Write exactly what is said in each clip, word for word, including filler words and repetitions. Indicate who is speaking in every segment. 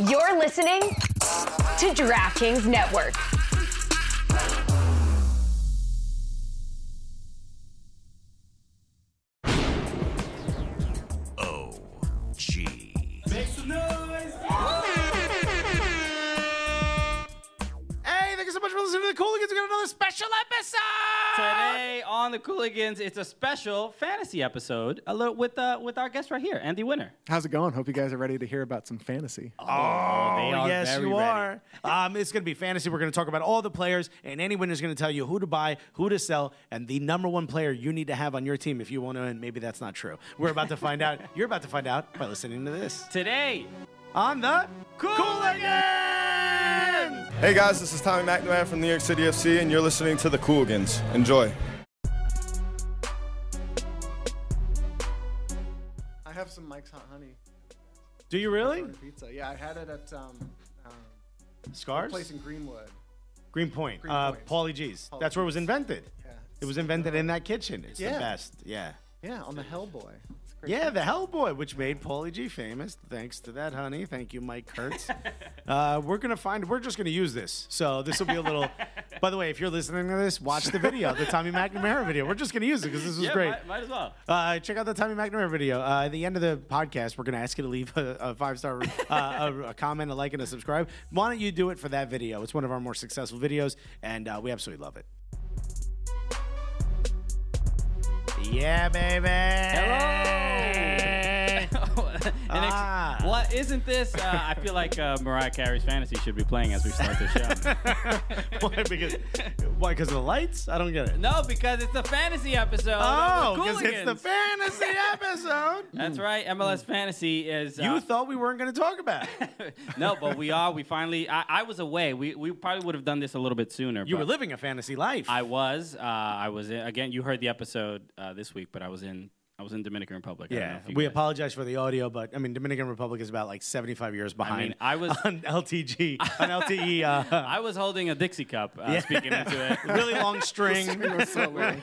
Speaker 1: You're listening to DraftKings Network.
Speaker 2: O G.
Speaker 3: Make some noise! Hey, thank you so much for listening to the Cooligans. We got another special episode
Speaker 4: Today on the Cooligans, it's a special fantasy episode a little, with uh, with our guest right here, Andy Winner.
Speaker 5: How's it going? Hope you guys are ready to hear about some fantasy.
Speaker 3: Oh,
Speaker 4: they are
Speaker 3: yes,
Speaker 4: very
Speaker 3: you
Speaker 4: ready.
Speaker 3: are. Um, it's going to be fantasy. We're going to talk about all the players, and any winner's going to tell you who to buy, who to sell, and the number one player you need to have on your team if you want to. And maybe that's not true. We're about to find out. You're about to find out by listening to this
Speaker 4: Today,
Speaker 3: on the Cooligans.
Speaker 6: Hey guys, this is Tommy McNamara from New York City F C, and you're listening to the Cooligans. Enjoy.
Speaker 5: I have some Mike's Hot Honey
Speaker 3: Do you really?
Speaker 5: pizza. Yeah, I had it at um, um, a
Speaker 3: Scars?
Speaker 5: place in Greenwood.
Speaker 3: Greenpoint.
Speaker 5: Green
Speaker 3: uh,
Speaker 5: Point.
Speaker 3: Paulie G's.
Speaker 5: Paulie
Speaker 3: That's where it was
Speaker 5: G's.
Speaker 3: invented.
Speaker 5: Yeah.
Speaker 3: It was invented in that kitchen. It's the
Speaker 5: Yeah.
Speaker 3: best. Yeah.
Speaker 5: Yeah, on the Hellboy. It's a great
Speaker 3: Yeah,
Speaker 5: pizza.
Speaker 3: the Hellboy, which made Paulie G famous. Thanks to that, honey. Thank you, Mike Kurtz. uh, we're gonna find. We're just gonna use this. So this will be a little. By the way, if you're listening to this, watch the video, the Tommy McNamara video. We're just gonna use it because this was
Speaker 4: yeah,
Speaker 3: great.
Speaker 4: Might, might as well.
Speaker 3: Uh, check out the Tommy McNamara video. Uh, at the end of the podcast, we're going to ask you to leave a, a five-star uh, a, a comment, a like, and a subscribe. Why don't you do it for that video? It's one of our more successful videos, and uh, we absolutely love it. Yeah, baby.
Speaker 4: Hello. And ex-
Speaker 3: Ah.
Speaker 4: What isn't this? Uh, I feel like uh, Mariah Carey's Fantasy should be playing as we start the show.
Speaker 3: Why? Because why? Because of the lights? I don't get it.
Speaker 4: No, because it's a fantasy episode.
Speaker 3: Oh,
Speaker 4: of the
Speaker 3: because it's the
Speaker 4: Cooligans.
Speaker 3: fantasy episode.
Speaker 4: That's right. M L S Fantasy is. Uh,
Speaker 3: You thought we weren't going to talk about it.
Speaker 4: no, but we are. We finally. I, I was away. We we probably would have done this a little bit sooner.
Speaker 3: You
Speaker 4: but
Speaker 3: were living a fantasy life.
Speaker 4: I was. Uh, I was in, again. You heard the episode uh, this week, but I was in. I was in Dominican Republic. I don't know
Speaker 3: Yeah,
Speaker 4: if you
Speaker 3: we
Speaker 4: guys-
Speaker 3: apologize for the audio, but I mean, Dominican Republic is about like seventy-five years behind.
Speaker 4: mean, I was-
Speaker 3: on L T G, on L T E. Uh,
Speaker 4: I was holding a Dixie cup. Uh, Speaking into it.
Speaker 3: really long string.
Speaker 5: It was so long.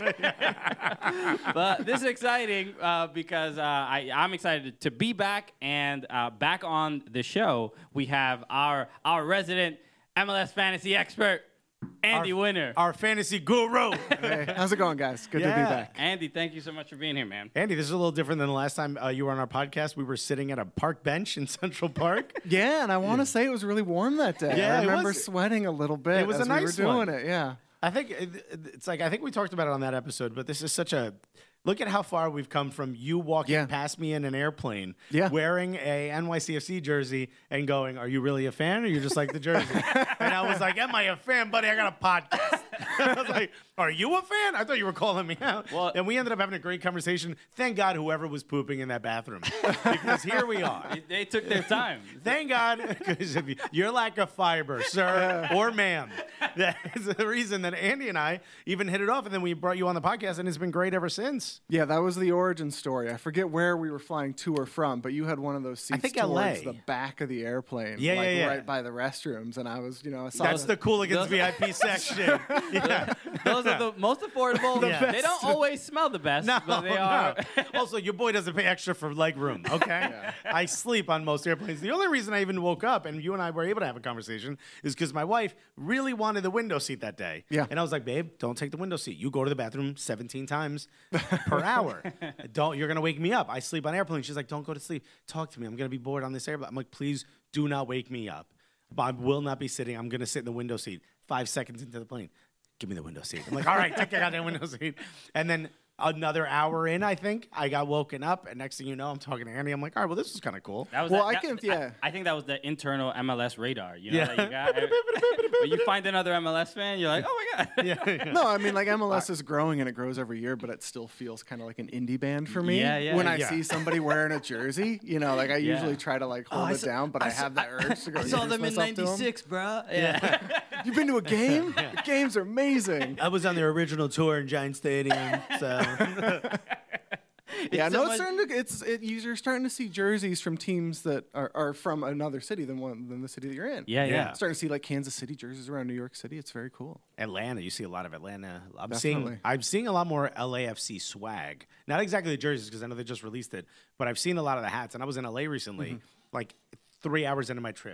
Speaker 4: But this is exciting uh, because uh, I, I'm excited to be back and uh, back on the show. We have our our resident M L S fantasy expert, Andy
Speaker 3: Our-
Speaker 4: Winner.
Speaker 3: Our fantasy guru.
Speaker 5: Hey, how's it going, guys? Good to
Speaker 3: Yeah.
Speaker 5: be back.
Speaker 4: Andy, thank you so much for being here, man.
Speaker 3: Andy, this is a little different than the last time uh, you were on our podcast. We were sitting at a park bench in Central Park.
Speaker 5: Yeah, and I want to say it was really warm that day.
Speaker 3: Yeah,
Speaker 5: I
Speaker 3: it
Speaker 5: remember
Speaker 3: was-
Speaker 5: sweating a little bit
Speaker 3: it was a
Speaker 5: as
Speaker 3: nice
Speaker 5: we were
Speaker 3: one.
Speaker 5: doing it. Yeah.
Speaker 3: I think it, it's like I think we talked about it on that episode, but this is such a look at how far we've come from you walking
Speaker 5: Yeah.
Speaker 3: past me in an airplane,
Speaker 5: Yeah.
Speaker 3: wearing a N Y C F C jersey and going, "Are you really a fan, or you just like the jersey?" And I was like, "Am I a fan, buddy? I got a podcast." I was like, "Are you a fan?" I thought you were calling me out.
Speaker 4: Well-
Speaker 3: and we ended up having a great conversation. Thank God, whoever was pooping in that bathroom, because here we are.
Speaker 4: They took their time.
Speaker 3: Thank God, because of you, your lack of fiber, sir or ma'am, that is the reason that Andy and I even hit it off, and then we brought you on the podcast, and it's been great ever since.
Speaker 5: Yeah, that was the origin story. I forget where we were flying to or from, but you had one of those seats
Speaker 3: think
Speaker 5: towards
Speaker 3: L A.
Speaker 5: the back of the airplane,
Speaker 3: Yeah,
Speaker 5: like
Speaker 3: yeah, yeah.
Speaker 5: right by the restrooms, and I was, you know, I saw
Speaker 3: That's the Cooligans
Speaker 4: those-
Speaker 3: V I P section. Yeah.
Speaker 4: Those are the most affordable.
Speaker 3: The
Speaker 4: They don't always smell the best,
Speaker 3: No,
Speaker 4: but they are.
Speaker 3: no. Also, your boy doesn't pay extra for leg room, okay? I sleep on most airplanes. The only reason I even woke up and you and I were able to have a conversation is because my wife really wanted the window seat that day.
Speaker 5: Yeah.
Speaker 3: And I was like, babe, don't take the window seat. You go to the bathroom seventeen times per hour. Don't. You're going to wake me up. I sleep on airplanes. She's like, don't go to sleep. Talk to me. I'm going to be bored on this airplane. I'm like, please do not wake me up. I will not be sitting. I'm going to sit in the window seat five seconds into the plane. Give me the window seat. I'm like, all right, take that goddamn window seat. And then another hour in, I think, I got woken up. And next thing you know, I'm talking to Andy. I'm like, all right, well, this is kind of cool.
Speaker 4: That was
Speaker 5: Well,
Speaker 4: that-
Speaker 5: I can-
Speaker 4: that-
Speaker 5: yeah.
Speaker 4: I, I think that was the internal M L S radar. You know
Speaker 3: Yeah.
Speaker 4: that you got. When you find another M L S fan, you're like, oh my god.
Speaker 3: Yeah, yeah.
Speaker 5: No, I mean, like M L S is growing and it grows every year, but it still feels kind of like an indie band for me.
Speaker 4: Yeah, yeah.
Speaker 5: When I
Speaker 3: Yeah.
Speaker 5: see somebody wearing a jersey, you know, like I
Speaker 4: Yeah.
Speaker 5: usually try to like hold
Speaker 3: I
Speaker 5: it
Speaker 3: saw-
Speaker 5: down, but I,
Speaker 3: I saw-
Speaker 5: have that urge to go.
Speaker 4: I saw
Speaker 5: introduce
Speaker 4: them in
Speaker 5: myself to 'em.
Speaker 4: ninety-six, bro. Yeah.
Speaker 5: You've been to a game? The games are amazing.
Speaker 3: I was on their original tour in Giant Stadium. So
Speaker 5: Yeah,
Speaker 4: so
Speaker 5: no,
Speaker 4: much-
Speaker 5: it's starting to. It's it, you're starting to see jerseys from teams that are, are from another city than one than the city that you're in.
Speaker 4: Yeah, yeah.
Speaker 3: Yeah.
Speaker 5: Starting to see like Kansas City jerseys around New York City. It's very cool.
Speaker 3: Atlanta, you see a lot of Atlanta. I'm
Speaker 5: Definitely.
Speaker 3: seeing I'm seeing a lot more L A F C swag. Not exactly the jerseys because I know they just released it, but I've seen a lot of the hats. And I was in L A recently, like three hours into my trip.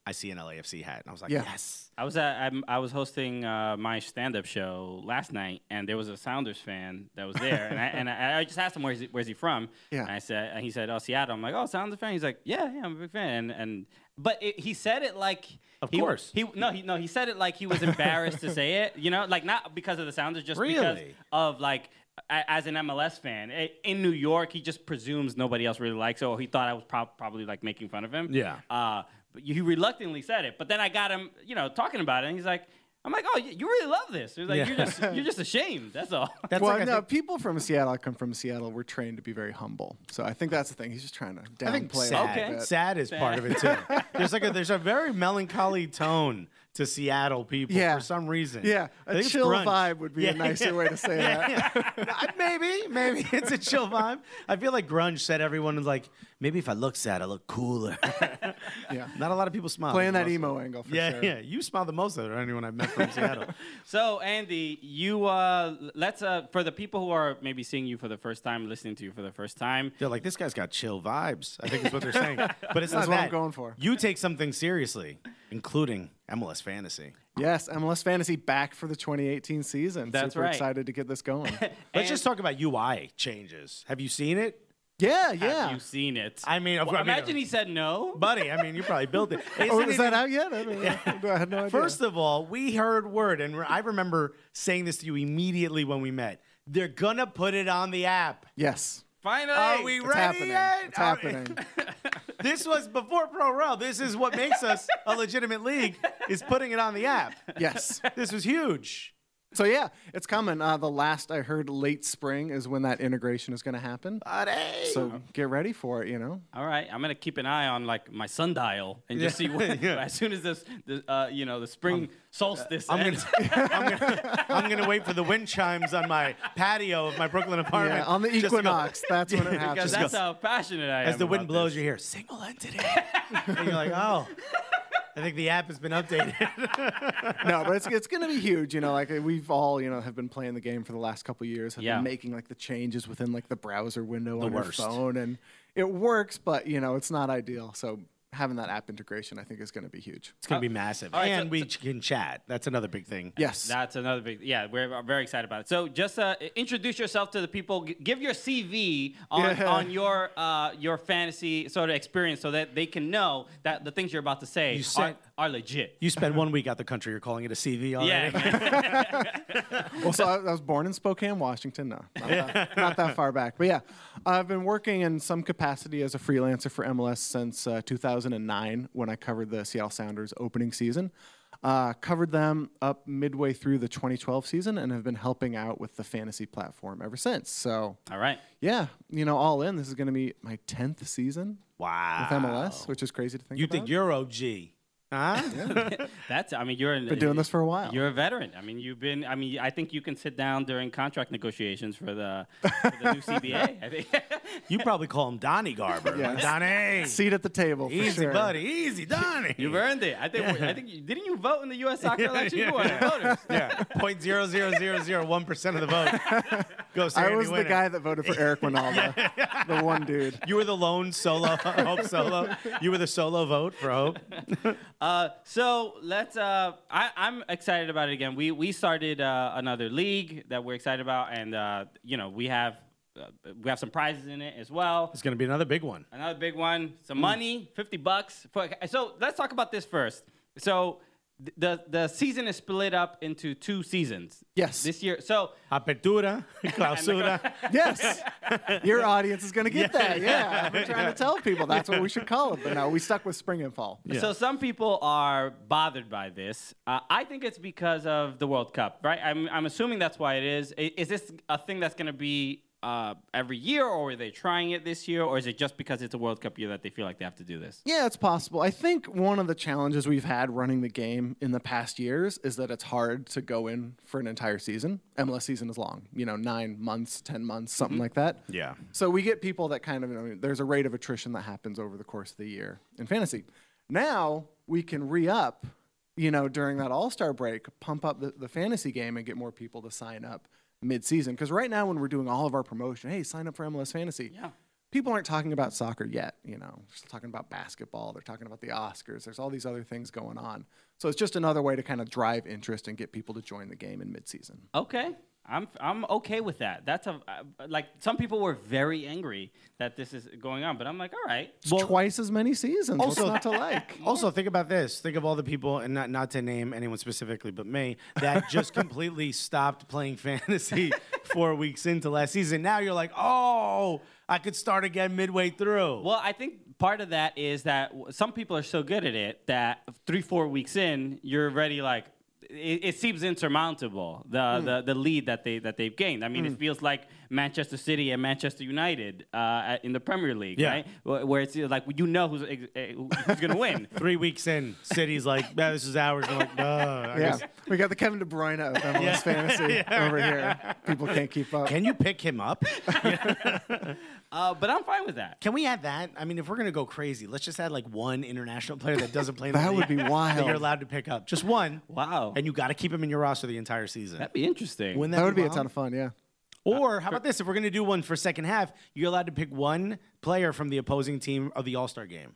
Speaker 3: I see an L A F C hat. And I was like,
Speaker 5: Yeah.
Speaker 3: yes.
Speaker 4: I was at I'm, I was hosting uh, my stand-up show last night, and there was a Sounders fan that was there, and I and I, I just asked him where's he, where's he from?
Speaker 5: Yeah.
Speaker 4: And I said, and he said, oh, Seattle. I'm like, oh, Sounders fan. He's like, yeah, yeah, I'm a big fan. And and but it, he said it like
Speaker 3: Of
Speaker 4: he,
Speaker 3: course.
Speaker 4: he no he no he said it like he was embarrassed to say it. You know, like not because of the Sounders, just because
Speaker 3: Really?
Speaker 4: of like. a- As an M L S fan i- in New York, he just presumes nobody else really likes it, or he thought I was prob- probably like making fun of him.
Speaker 3: Yeah.
Speaker 4: Uh, but he reluctantly said it, but then I got him, you know, talking about it, and he's like, "I'm like, oh, you you really love this." He was like,
Speaker 3: Yeah.
Speaker 4: "You're just you're just ashamed. That's all."
Speaker 3: That's
Speaker 5: well,
Speaker 3: like, I
Speaker 5: no,
Speaker 3: think-
Speaker 5: people from Seattle, I come from Seattle, we're trained to be very humble. So I think that's the thing. He's just trying to
Speaker 3: I think
Speaker 5: downplay
Speaker 3: sad,
Speaker 5: it a
Speaker 4: Okay.
Speaker 5: little bit.
Speaker 3: sad is part of it too. There's like a there's a very melancholy tone to Seattle people
Speaker 5: Yeah.
Speaker 3: for some reason.
Speaker 5: Yeah,
Speaker 3: I
Speaker 5: a
Speaker 3: think it's
Speaker 5: chill
Speaker 3: grunge.
Speaker 5: vibe would be
Speaker 3: Yeah,
Speaker 5: a nicer
Speaker 3: yeah.
Speaker 5: way to say
Speaker 3: Yeah,
Speaker 5: that.
Speaker 3: yeah. I- maybe, maybe it's a chill vibe. I feel like grunge said everyone was like, maybe if I look sad, I look cooler.
Speaker 5: Yeah.
Speaker 3: Not a lot of people smile.
Speaker 5: Playing that
Speaker 3: Most-
Speaker 5: emo angle for
Speaker 3: Yeah,
Speaker 5: sure.
Speaker 3: yeah. You smile the most out of anyone I've met from Seattle.
Speaker 4: So, Andy, you uh, let's uh, for the people who are maybe seeing you for the first time, listening to you for the first time.
Speaker 3: They're like, this guy's got chill vibes. I think is what they're saying. But it's
Speaker 5: That's
Speaker 3: not
Speaker 5: what
Speaker 3: that.
Speaker 5: I'm going for.
Speaker 3: You take something seriously, including M L S fantasy.
Speaker 5: Yes, M L S Fantasy back for the twenty eighteen season.
Speaker 4: That's
Speaker 5: Super
Speaker 4: right.
Speaker 5: excited to get this going.
Speaker 3: Let's
Speaker 4: And-
Speaker 3: just talk about U I changes. Have you seen it?
Speaker 5: yeah,
Speaker 4: Have
Speaker 5: yeah.
Speaker 4: you seen it?
Speaker 3: I mean, of
Speaker 4: Well,
Speaker 3: course- I mean,
Speaker 4: imagine he said no.
Speaker 3: Buddy, I mean, you probably built it.
Speaker 5: Oh,
Speaker 3: Isn't
Speaker 5: is
Speaker 3: it
Speaker 5: that
Speaker 3: in-
Speaker 5: out yet? I, don't know. I had no idea.
Speaker 3: First of all, we heard word, and I remember saying this to you immediately when we met. They're gonna put it on the app.
Speaker 5: yes,
Speaker 4: Finally,
Speaker 3: Are we
Speaker 5: it's
Speaker 3: ready
Speaker 5: happening.
Speaker 3: yet?
Speaker 5: It's
Speaker 3: Are-
Speaker 5: happening.
Speaker 3: This was before Pro Row. This is what makes us a legitimate league, is putting it on the app.
Speaker 5: Yes.
Speaker 3: This was huge.
Speaker 5: So yeah, it's coming. Uh, the last I heard, late spring is when that integration is going to happen.
Speaker 3: Buddy.
Speaker 5: So get ready for it. You know.
Speaker 4: All right, I'm gonna keep an eye on like my sundial and just see what,
Speaker 3: Yeah.
Speaker 4: as soon as this, the, uh, you know, the spring solstice
Speaker 3: I'm
Speaker 4: ends.
Speaker 3: gonna, I'm, gonna, I'm gonna wait for the wind chimes on my patio of my Brooklyn apartment.
Speaker 5: Yeah, on the
Speaker 3: just to go-
Speaker 5: Equinox, that's when it
Speaker 4: because
Speaker 5: happens.
Speaker 4: that's how passionate I am.
Speaker 3: As the wind
Speaker 4: about
Speaker 3: blows,
Speaker 4: this.
Speaker 3: you hear single entity, and you're like, oh. I think the app has been updated.
Speaker 5: No, but it's it's gonna be huge. You know, like we've all you know have been playing the game for the last couple of years. Have
Speaker 4: Yeah.
Speaker 5: been making like the changes within like the browser window
Speaker 3: The
Speaker 5: on
Speaker 3: worst.
Speaker 5: your phone, and it works, but you know it's not ideal. So having that app integration, I think, is going to be huge.
Speaker 3: It's gonna be massive,
Speaker 4: all right,
Speaker 3: and
Speaker 4: so-
Speaker 3: we can chat. That's another big thing.
Speaker 5: Yes.
Speaker 4: That's another big, yeah, we're very excited about it. So just uh, introduce yourself to the people. G- give your C V on,
Speaker 5: Yeah.
Speaker 4: on your uh, your fantasy sort of experience so that they can know that the things you're about to say
Speaker 3: You
Speaker 4: are,
Speaker 3: said-
Speaker 4: are legit.
Speaker 3: You spend one week out the country. You're calling it a C V already.
Speaker 4: Yeah,
Speaker 5: Well, so I, I was born in Spokane, Washington. No, not that, not that far back. But yeah, I've been working in some capacity as a freelancer for M L S since uh, two thousand nine when I covered the Seattle Sounders opening season. Uh, covered them up midway through the twenty twelve season and have been helping out with the fantasy platform ever since. So
Speaker 4: all right.
Speaker 5: yeah, you know, all in, this is going to be my tenth season
Speaker 3: Wow.
Speaker 5: with M L S, which is crazy to think
Speaker 3: You
Speaker 5: about.
Speaker 3: think you're O G? Huh?
Speaker 4: That's, I mean, you're in,
Speaker 5: Been doing this for a while.
Speaker 4: You're a veteran. I mean, you've been. I mean, I think you can sit down during contract negotiations for the, for the new C B A. I think.
Speaker 3: You probably call him Donnie Garber.
Speaker 5: Yes.
Speaker 3: Donnie.
Speaker 5: Seat at the table. For
Speaker 3: Easy,
Speaker 5: sure.
Speaker 3: buddy. Easy, Donnie.
Speaker 4: You've earned it. I think. I think. You, didn't you vote in the U S soccer election? You were one of the voters.
Speaker 3: Yeah. Point zero zero zero zero one percent of the vote. Go,
Speaker 5: I was the guy that voted for Eric Winalda, the one dude.
Speaker 3: You were the lone solo Hope solo. You were the solo vote for Hope.
Speaker 4: Uh, so let's. Uh, I, I'm excited about it again. We we started uh, another league that we're excited about, and uh, you know we have uh, we have some prizes in it as well.
Speaker 3: It's gonna be another big one.
Speaker 4: Another big one, some money, fifty bucks. For, so let's talk about this first. So th- the the season is split up into two seasons.
Speaker 5: Yes.
Speaker 4: This year. So
Speaker 3: Apertura, clausura.
Speaker 5: Yes. Your audience is going to get that. Yeah. I've been trying to tell people that's what we should call it. But no, we stuck with spring and fall.
Speaker 4: So some people are bothered by this. Uh, I think it's because of the World Cup, right? I'm, I'm assuming that's why it is. I- Is this a thing that's going to be uh, every year, or are they trying it this year, or is it just because it's a World Cup year that they feel like they have to do this?
Speaker 5: Yeah, it's possible. I think one of the challenges we've had running the game in the past years is that it's hard to go in for an entire season. M L S season is long, you know, nine months, ten months, something like that.
Speaker 3: Yeah.
Speaker 5: So we get people that kind of, you know, there's a rate of attrition that happens over the course of the year in fantasy. Now we can re-up, you know, during that All-Star break, pump up the, the fantasy game and get more people to sign up mid-season. Because right now when we're doing all of our promotion, hey, sign up for M L S Fantasy.
Speaker 4: Yeah.
Speaker 5: people aren't talking about soccer yet. You know, they're still talking about basketball. They're talking about the Oscars. There's all these other things going on. So it's just another way to kind of drive interest and get people to join the game in midseason.
Speaker 4: Okay. I'm I'm okay with that. That's a uh, like some people were very angry that this is going on, but I'm like, all right.
Speaker 5: It's twice as many seasons.
Speaker 3: Also-
Speaker 5: What's not to like?
Speaker 3: Also, think about this. Think of all the people, and not not to name anyone specifically, but me, that just completely stopped playing fantasy four weeks into last season. Now you're like, oh, I could start again midway through.
Speaker 4: Well, I think part of that is that w- some people are so good at it that three, four weeks in, you're already like, it, it seems insurmountable, the,
Speaker 3: Hmm.
Speaker 4: the the lead that they that they've gained. I mean, it feels like Manchester City and Manchester United uh, at- in the Premier League,
Speaker 3: Yeah.
Speaker 4: right? Wh- Where it's like you know who's ex- eh, who's going to win.
Speaker 3: Three weeks in, City's like, yeah, this is ours. I'm like, no. I
Speaker 5: Yeah,
Speaker 3: guess-
Speaker 5: we got the Kevin De Bruyne of M L S fantasy over here. People can't keep up.
Speaker 3: Can you pick him up?
Speaker 4: Uh, but I'm fine with that.
Speaker 3: Can we add that? I mean, if we're gonna go crazy, let's just add like one international player that doesn't play in the
Speaker 5: That would
Speaker 3: league
Speaker 5: be
Speaker 3: that
Speaker 5: wild.
Speaker 3: you're allowed to pick up. Just one.
Speaker 4: Wow.
Speaker 3: And you got to keep him in your roster the entire season.
Speaker 4: That'd be interesting.
Speaker 3: Wouldn't
Speaker 5: That would be a
Speaker 3: wild?
Speaker 5: ton of fun. Yeah.
Speaker 3: Or how about this? If we're gonna do one for second half, you're allowed to pick one player from the opposing team of the All Star game.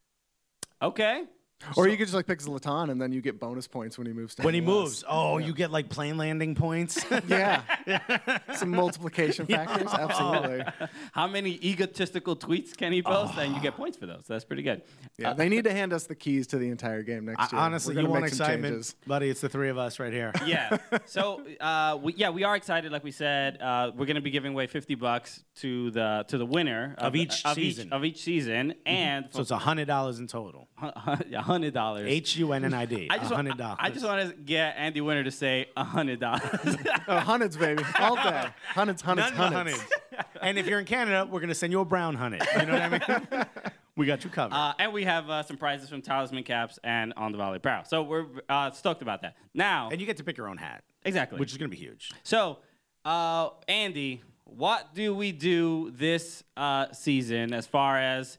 Speaker 4: Okay.
Speaker 5: Or you could just like pick Zlatan and then you get bonus points when he moves to
Speaker 3: When he
Speaker 5: M L S.
Speaker 3: moves, oh, you get like plane landing points.
Speaker 5: Yeah. Some multiplication factors. Absolutely.
Speaker 4: How many egotistical tweets can he post? And you get points for those. That's pretty good.
Speaker 5: Yeah. They need to hand us the keys to the entire game next year.
Speaker 3: Honestly,
Speaker 5: We're
Speaker 3: you
Speaker 5: gonna
Speaker 3: want
Speaker 5: make some
Speaker 3: excitement,
Speaker 5: changes.
Speaker 3: buddy? It's the three of us right here.
Speaker 4: Yeah. So uh, we, yeah, we are excited. Like we said, uh, we're going to be giving away fifty bucks to the to the winner
Speaker 3: Of each
Speaker 4: of
Speaker 3: season.
Speaker 4: each, of each season, and
Speaker 3: So it's a hundred dollars in total.
Speaker 4: a hundred dollars.
Speaker 3: H U N N I D.
Speaker 4: I just
Speaker 3: A
Speaker 4: want,
Speaker 3: hundred dollars.
Speaker 4: I just want to get Andy Winter to say a hundred dollars.
Speaker 5: Oh, hundreds, baby. All day. Hundreds, hundreds,
Speaker 3: None but
Speaker 5: hundreds.
Speaker 3: hundreds. And if you're in Canada, we're gonna send you a brown hunted. You know what I mean? We got you covered.
Speaker 4: Uh, and we have uh, some prizes from Talisman Caps and On the Valley Apparel. So we're uh, stoked about that. Now,
Speaker 3: and you get to pick your own hat,
Speaker 4: exactly.
Speaker 3: which is gonna be huge.
Speaker 4: So, uh, Andy, what do we do this uh, season as far as,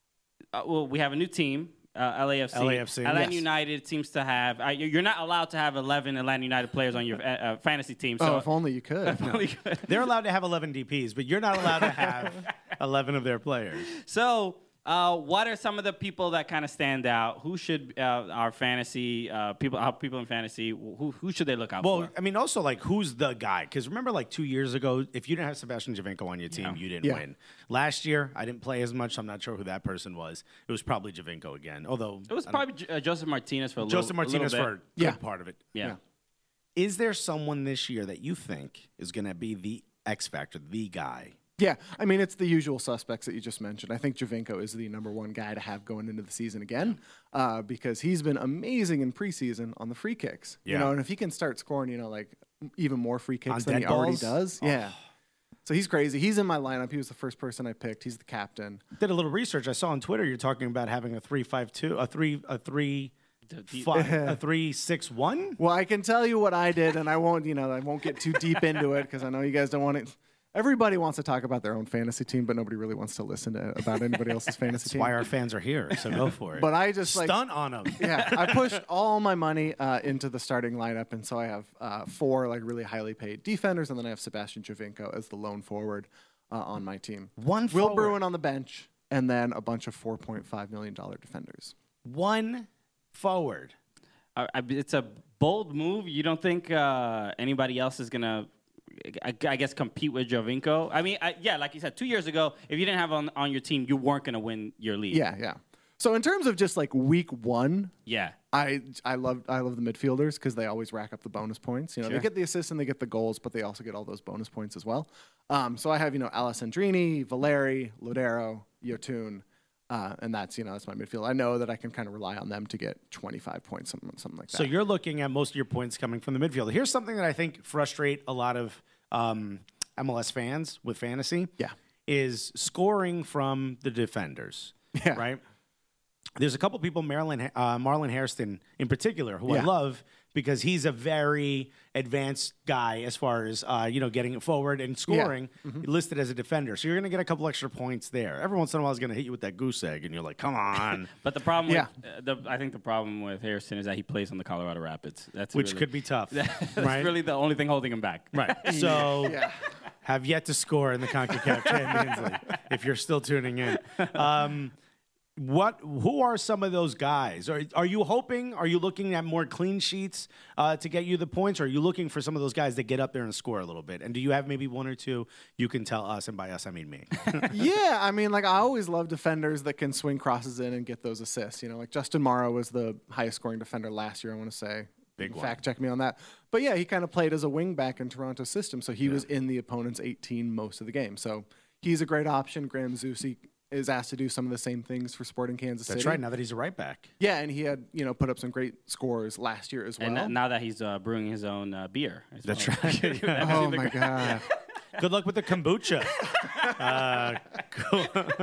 Speaker 4: uh, well, we have a new team, uh, L A F C.
Speaker 3: L A F C,
Speaker 4: Atlanta
Speaker 3: yes.
Speaker 4: United seems to have, uh, you're not allowed to have eleven Atlanta United players on your uh, uh, fantasy team. So
Speaker 5: Oh, if only you could.
Speaker 3: They're allowed to have eleven D Ps, but you're not allowed to have eleven of their players.
Speaker 4: So, uh, what are some of the people that kind of stand out? Who should uh, our fantasy uh, people, our people in fantasy, who who should they look out
Speaker 3: Well,
Speaker 4: for?
Speaker 3: I mean, also like who's the guy? Because remember, like two years ago, if you didn't have Sebastian Javinko on your team,
Speaker 4: Yeah.
Speaker 3: you didn't
Speaker 5: Yeah.
Speaker 3: win. Last year, I didn't play as much. So I'm not sure who that person was. It was probably Javinko again. Although
Speaker 4: It was
Speaker 3: I don't-
Speaker 4: probably J- uh, Joseph Martinez for a little,
Speaker 3: Joseph
Speaker 4: a little
Speaker 3: Martinez
Speaker 4: bit.
Speaker 3: for a good
Speaker 5: Yeah.
Speaker 3: part of it.
Speaker 4: Yeah.
Speaker 5: Yeah.
Speaker 3: Is there someone this year that you think is going to be the X factor, the guy?
Speaker 5: Yeah, I mean, it's the usual suspects that you just mentioned. I think Javinko is the number one guy to have going into the season again uh, because he's been amazing in preseason on the free kicks. You
Speaker 3: Yeah.
Speaker 5: know, and if he can start scoring, you know, like even more free kicks
Speaker 3: On
Speaker 5: than he
Speaker 3: dead
Speaker 5: already
Speaker 3: balls?
Speaker 5: does. Yeah. So he's crazy. He's in my lineup. He was the first person I picked. He's the captain.
Speaker 3: Did a little research. I saw on Twitter you're talking about having a three five two, a three a three five, a three six one.
Speaker 5: Well, I can tell you what I did, and I won't, you know, I won't get too deep into it because I know you guys don't want it. Everybody wants to talk about their own fantasy team, but nobody really wants to listen to about anybody else's fantasy
Speaker 3: That's
Speaker 5: team.
Speaker 3: why our fans are here. So go for it.
Speaker 5: But I just like
Speaker 3: stunt on them.
Speaker 5: yeah, I pushed all my money uh, into the starting lineup, and so I have uh, four like really highly paid defenders, and then I have Sebastian Javinko as the lone forward uh, on my team.
Speaker 3: One
Speaker 5: Will
Speaker 3: forward.
Speaker 5: Bruin on the bench, and then a bunch of four point five million dollar defenders.
Speaker 3: One forward.
Speaker 4: Uh, I- it's a bold move. You don't think uh, anybody else is gonna, I, I guess, compete with Jovinko? I mean, I, yeah, like you said, two years ago, if you didn't have on on your team, you weren't gonna win your league.
Speaker 5: Yeah, yeah. So in terms of just like week one,
Speaker 4: yeah.
Speaker 5: I I love I love the midfielders because they always rack up the bonus points. You know,
Speaker 4: Sure.
Speaker 5: they get the assists and they get the goals, but they also get all those bonus points as well. Um, so I have you know Alessandrini, Valeri, Lodero, Yotun, uh, and that's you know that's my midfield. I know that I can kind of rely on them to get twenty-five points, something something like that.
Speaker 3: So you're looking at most of your points coming from the midfield. Here's something that I think frustrate a lot of um, M L S fans with fantasy.
Speaker 5: Yeah.
Speaker 3: Is scoring from the defenders.
Speaker 5: Yeah.
Speaker 3: Right. There's a couple people, Marilyn, uh, Marlon Hairston in particular, who I
Speaker 5: Yeah.
Speaker 3: love because he's a very advanced guy as far as uh, you know getting it forward and scoring, listed as a defender. So you're going to get a couple extra points there. Every once in a while, he's going to hit you with that goose egg, and you're like, "Come on,"
Speaker 4: But the problem,
Speaker 5: Yeah.
Speaker 4: with, uh, the, I think the problem with Harrison is that he plays on the Colorado Rapids. That's
Speaker 3: which
Speaker 4: really,
Speaker 3: could be tough,
Speaker 4: That's
Speaker 3: right?
Speaker 4: really the only thing holding him back.
Speaker 3: Right. So
Speaker 5: yeah.
Speaker 3: have yet to score in the CONCACAF Champions League, if you're still tuning in. Um, what? Who are some of those guys? Are, are you hoping, are you looking at more clean sheets uh, to get you the points? Or are you looking for some of those guys that get up there and score a little bit? And do you have maybe one or two you can tell us? And by us, I mean me.
Speaker 5: Yeah, I mean, like, I always love defenders that can swing crosses in and get those assists. You know, like Justin Morrow was the highest scoring defender last year, I want to say.
Speaker 3: Big one.
Speaker 5: Fact check me on that. But yeah, he kind of played as a wing back in Toronto's system, so he yeah. was in the opponent's eighteen most of the game. So he's a great option. Graham Zusi is asked to do some of the same things for Sporting Kansas
Speaker 3: That's
Speaker 5: City.
Speaker 3: That's right, now that he's a right back.
Speaker 5: Yeah, and he had, you know, put up some great scores last year as well.
Speaker 4: And now that he's uh, brewing his own uh, beer. As
Speaker 3: That's
Speaker 4: well.
Speaker 3: right.
Speaker 5: Oh, my God.
Speaker 3: Good luck with the kombucha. uh, cool.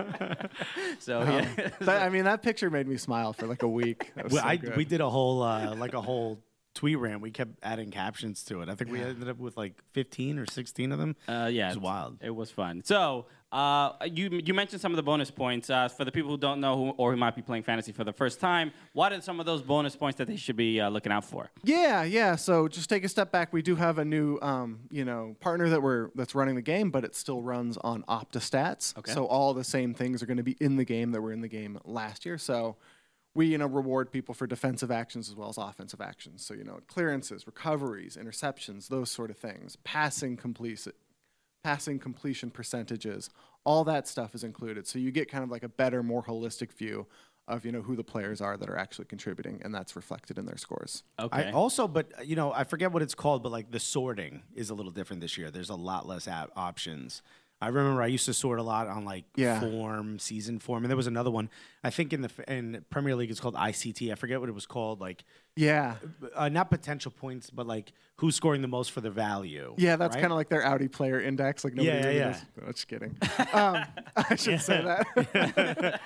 Speaker 4: So,
Speaker 5: um,
Speaker 4: yeah.
Speaker 5: that, I mean, that picture made me smile for like a week. That was
Speaker 3: well,
Speaker 5: so
Speaker 3: I,
Speaker 5: good.
Speaker 3: we did a whole, uh, like a whole tweet rant. We kept adding captions to it. I think we ended up with like fifteen or sixteen of them.
Speaker 4: Uh, yeah.
Speaker 3: It was wild.
Speaker 4: It was fun. So, uh, you you mentioned some of the bonus points. Uh, for the people who don't know who, or who might be playing fantasy for the first time, what are some of those bonus points that they should be uh, looking out for?
Speaker 5: Yeah, yeah. So just take a step back. We do have a new, um, you know, partner that we're that's running the game, but it still runs on OptaStats.
Speaker 4: Okay.
Speaker 5: So all the same things are going to be in the game that were in the game last year. So we, you know, reward people for defensive actions as well as offensive actions. So, you know, clearances, recoveries, interceptions, those sort of things, passing completion, passing completion percentages, all that stuff is included. So you get kind of like a better, more holistic view of, you know, who the players are that are actually contributing, and that's reflected in their scores.
Speaker 4: Okay.
Speaker 3: I also, but, you know, I forget what it's called, but like the sorting is a little different this year. There's a lot less app options. I remember I used to sort a lot on like
Speaker 5: Yeah.
Speaker 3: form, season form, and there was another one. I think in the in Premier League it's called I C T. I forget what it was called. Like,
Speaker 5: Yeah.
Speaker 3: uh, not potential points, but like who's scoring the most for the value.
Speaker 5: Yeah, that's
Speaker 3: right?
Speaker 5: kind of like their Audi player index. Like nobody
Speaker 3: Yeah, yeah,
Speaker 5: really
Speaker 3: yeah.
Speaker 5: knows. No, just kidding. um, I should say that.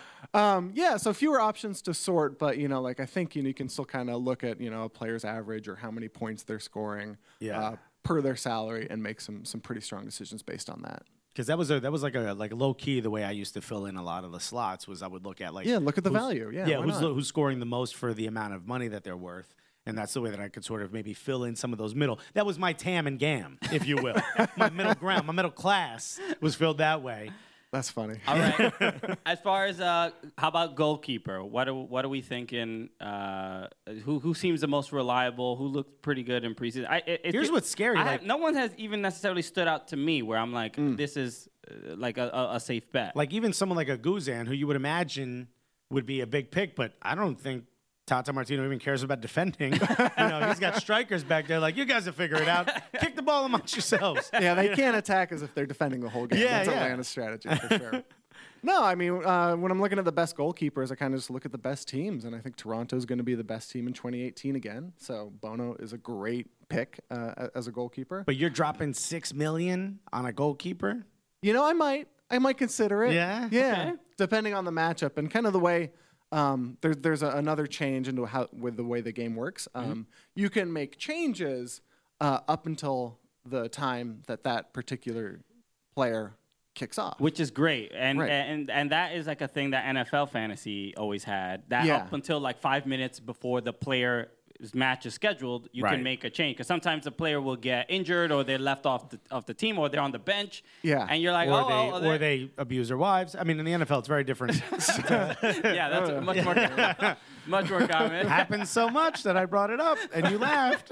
Speaker 5: um, yeah, so fewer options to sort, but you know, like I think you, know, you can still kind of look at you know a player's average or how many points they're scoring
Speaker 3: Yeah.
Speaker 5: uh, per their salary and make some some pretty strong decisions based on that.
Speaker 3: Because that was a that was like a like low key the way I used to fill in a lot of the slots was I would look at like
Speaker 5: Yeah, look at the
Speaker 3: who's-
Speaker 5: value. Yeah,
Speaker 3: yeah,
Speaker 5: why
Speaker 3: who's
Speaker 5: not?
Speaker 3: who's scoring the most for the amount of money that they're worth, and that's the way that I could sort of maybe fill in some of those middle. That was my Tam and Gam, if you will. My middle ground, my middle class was filled that way.
Speaker 5: That's funny.
Speaker 4: All right. As far as uh, how about goalkeeper? What are what are we thinking? Uh, who who seems the most reliable? Who looked pretty good in preseason? I, it,
Speaker 3: Here's
Speaker 4: it,
Speaker 3: what's scary,
Speaker 4: I
Speaker 3: like-
Speaker 4: have- no one has even necessarily stood out to me where I'm like, this is uh, like a, a, a safe bet.
Speaker 3: Like even someone like a Guzan, who you would imagine would be a big pick, but I don't think Tata Martino even cares about defending. You know, he's got strikers back there. Like, you guys will figure it out. Kick the ball amongst yourselves.
Speaker 5: Yeah, they can't attack as if they're defending the whole game.
Speaker 3: Yeah,
Speaker 5: That's
Speaker 3: yeah.
Speaker 5: Atlanta's strategy for sure. No, I mean, uh, when I'm looking at the best goalkeepers, I kind of just look at the best teams, and I think Toronto's going to be the best team in twenty eighteen again. So Bono is a great pick uh, as a goalkeeper.
Speaker 3: But you're dropping six million on a goalkeeper.
Speaker 5: You know, I might, I might consider it.
Speaker 3: Yeah?
Speaker 5: yeah,
Speaker 4: Okay.
Speaker 5: depending on the matchup and kind of the way. Um, there, there's a, another change into how with the way the game works. Um,
Speaker 3: Mm-hmm.
Speaker 5: You can make changes uh, up until the time that that particular player kicks off.
Speaker 4: Which is great, and
Speaker 5: Right.
Speaker 4: and and that is like a thing that N F L fantasy always had. That
Speaker 5: Yeah.
Speaker 4: up until like five minutes before the player's match is scheduled, you
Speaker 3: Right.
Speaker 4: can make a change. Because sometimes the player will get injured, or they're left off the off the team, or they're on the bench.
Speaker 5: Yeah.
Speaker 4: and you're like,
Speaker 3: Or
Speaker 4: oh,
Speaker 3: they
Speaker 4: oh,
Speaker 3: or
Speaker 4: they're-
Speaker 3: they abuse their wives. I mean, in the N F L, it's very different.
Speaker 4: yeah, that's much more much more common.
Speaker 3: Happens so much that I brought it up, and you laughed.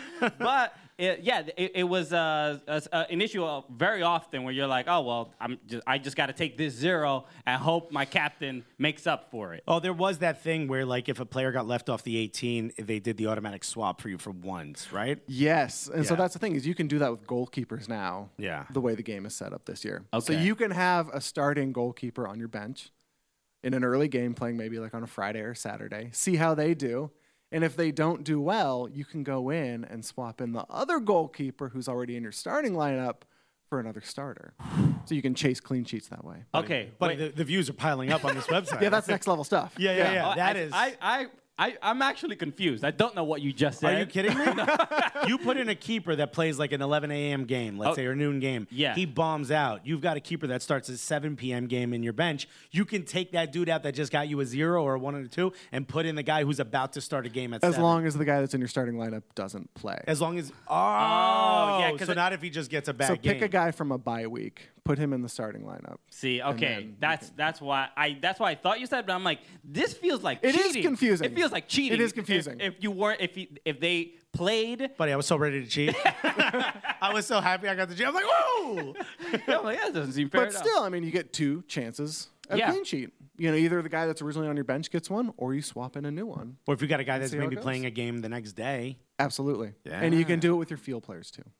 Speaker 4: But it, yeah, it, it was uh, a, a, an issue uh, very often where you're like, oh well, I'm just, I just got to take this zero and hope my captain makes up for it.
Speaker 3: Oh, there was that thing where, like, if a player got left off the eighteen, they did the automatic swap for you for ones, right?
Speaker 5: Yes, and so
Speaker 3: Yeah.
Speaker 5: that's the thing is you can do that with goalkeepers now.
Speaker 3: Yeah.
Speaker 5: The way the game is set up this year. So
Speaker 4: Okay.
Speaker 5: you can have a starting goalkeeper on your bench in an early game playing maybe like on a Friday or Saturday. See how they do. And if they don't do well, you can go in and swap in the other goalkeeper who's already in your starting lineup for another starter. So you can chase clean sheets that way.
Speaker 4: Okay,
Speaker 3: But
Speaker 4: wait.
Speaker 3: the, the views are piling up on this website.
Speaker 5: Yeah, that's next level stuff.
Speaker 3: yeah, yeah, yeah.
Speaker 4: Oh,
Speaker 3: That
Speaker 4: I,
Speaker 3: is.
Speaker 4: I, I, I, I'm actually confused. I don't know what you just said.
Speaker 3: Are you kidding me? You put in a keeper that plays like an eleven a.m. game, let's
Speaker 4: Oh,
Speaker 3: say, or noon game.
Speaker 4: yeah.
Speaker 3: He bombs out. You've got a keeper that starts a seven p.m. game in your bench. You can take that dude out that just got you a zero or a one and a two and put in the guy who's about to start a game at
Speaker 5: As
Speaker 3: seven.
Speaker 5: long as the guy that's in your starting lineup doesn't play.
Speaker 3: As long as oh,
Speaker 4: yeah, 'cause
Speaker 3: so
Speaker 4: it-
Speaker 3: not if he just gets a bad
Speaker 5: so
Speaker 3: game.
Speaker 5: pick a guy from a bye week, put him in the starting lineup.
Speaker 4: See, okay,
Speaker 5: then
Speaker 4: that's that's why I that's why I thought you said, but I'm like, this feels like
Speaker 5: It is
Speaker 4: cheating.
Speaker 5: confusing.
Speaker 4: It feels like cheating.
Speaker 5: It is
Speaker 4: If-
Speaker 5: confusing.
Speaker 4: If, you weren't, if you, if they played,
Speaker 3: Buddy, I was so ready to cheat. I was so happy I got the cheat. I'm like, whoa!
Speaker 4: I'm like, that doesn't seem fair.
Speaker 5: But
Speaker 4: enough.
Speaker 5: still, I mean, you get two chances at
Speaker 4: Yeah.
Speaker 5: a clean sheet. You know, either the guy that's originally on your bench gets one, or you swap in a new one.
Speaker 3: Or if you got a guy that's
Speaker 5: see how it
Speaker 3: maybe
Speaker 5: goes.
Speaker 3: playing a game the next day.
Speaker 5: Absolutely. And you can do it with your field players too.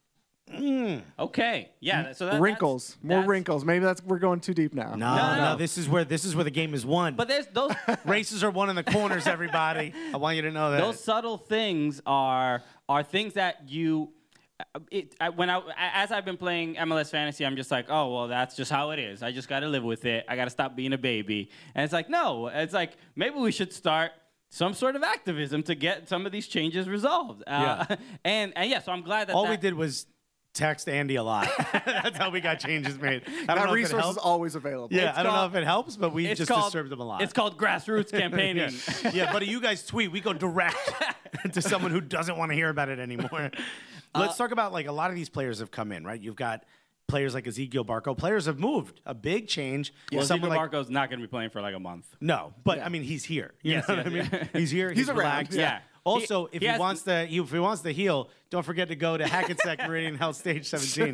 Speaker 4: Okay, yeah. So that,
Speaker 5: wrinkles,
Speaker 4: that's-
Speaker 5: more
Speaker 4: that's-
Speaker 5: wrinkles. Maybe that's we're going too deep now.
Speaker 3: No,
Speaker 4: No,
Speaker 3: no,
Speaker 4: no.
Speaker 3: This is where this is where the game is won.
Speaker 4: But there's those
Speaker 3: Races are won in the corners, everybody. I want you to know that.
Speaker 4: those subtle things are are things that you. uh, It, I, when I as I've been playing M L S Fantasy, I'm just like, oh well, that's just how it is. I just got to live with it. I got to stop being a baby. And it's like, no, it's like maybe we should start some sort of activism to get some of these changes resolved. Uh,
Speaker 3: Yeah.
Speaker 4: and and yeah, so I'm glad that
Speaker 3: All
Speaker 4: that,
Speaker 3: we did was text Andy a lot. That's how we got changes made. I don't
Speaker 5: That
Speaker 3: know if it
Speaker 5: resource is
Speaker 3: helps.
Speaker 5: always available.
Speaker 3: Yeah,
Speaker 4: It's
Speaker 3: I don't
Speaker 4: called-
Speaker 3: know if it helps, but we
Speaker 4: it's
Speaker 3: just
Speaker 4: called,
Speaker 3: disturbed them a lot.
Speaker 4: It's called grassroots campaigning.
Speaker 3: yeah. yeah, buddy, you guys tweet. We go direct to someone who doesn't want to hear about it anymore. Let's talk about like a lot of these players have come in, right? You've got players like Ezekiel Barco. Players have moved. A big change.
Speaker 4: Well,
Speaker 3: Someone
Speaker 4: Ezekiel
Speaker 3: like
Speaker 4: Barco's not going to be playing for like a month.
Speaker 3: no, but I mean he's here. You
Speaker 4: Yes,
Speaker 3: know
Speaker 4: yes,
Speaker 3: what I mean?
Speaker 4: yeah.
Speaker 3: He's here. He's,
Speaker 5: He's around,
Speaker 3: relaxed.
Speaker 4: yeah.
Speaker 3: Also,
Speaker 4: He-
Speaker 3: if
Speaker 4: he
Speaker 3: he,
Speaker 4: has-
Speaker 3: wants to, he, if he wants to heal, don't forget to go to Hackensack Meridian Health Stage seventeen.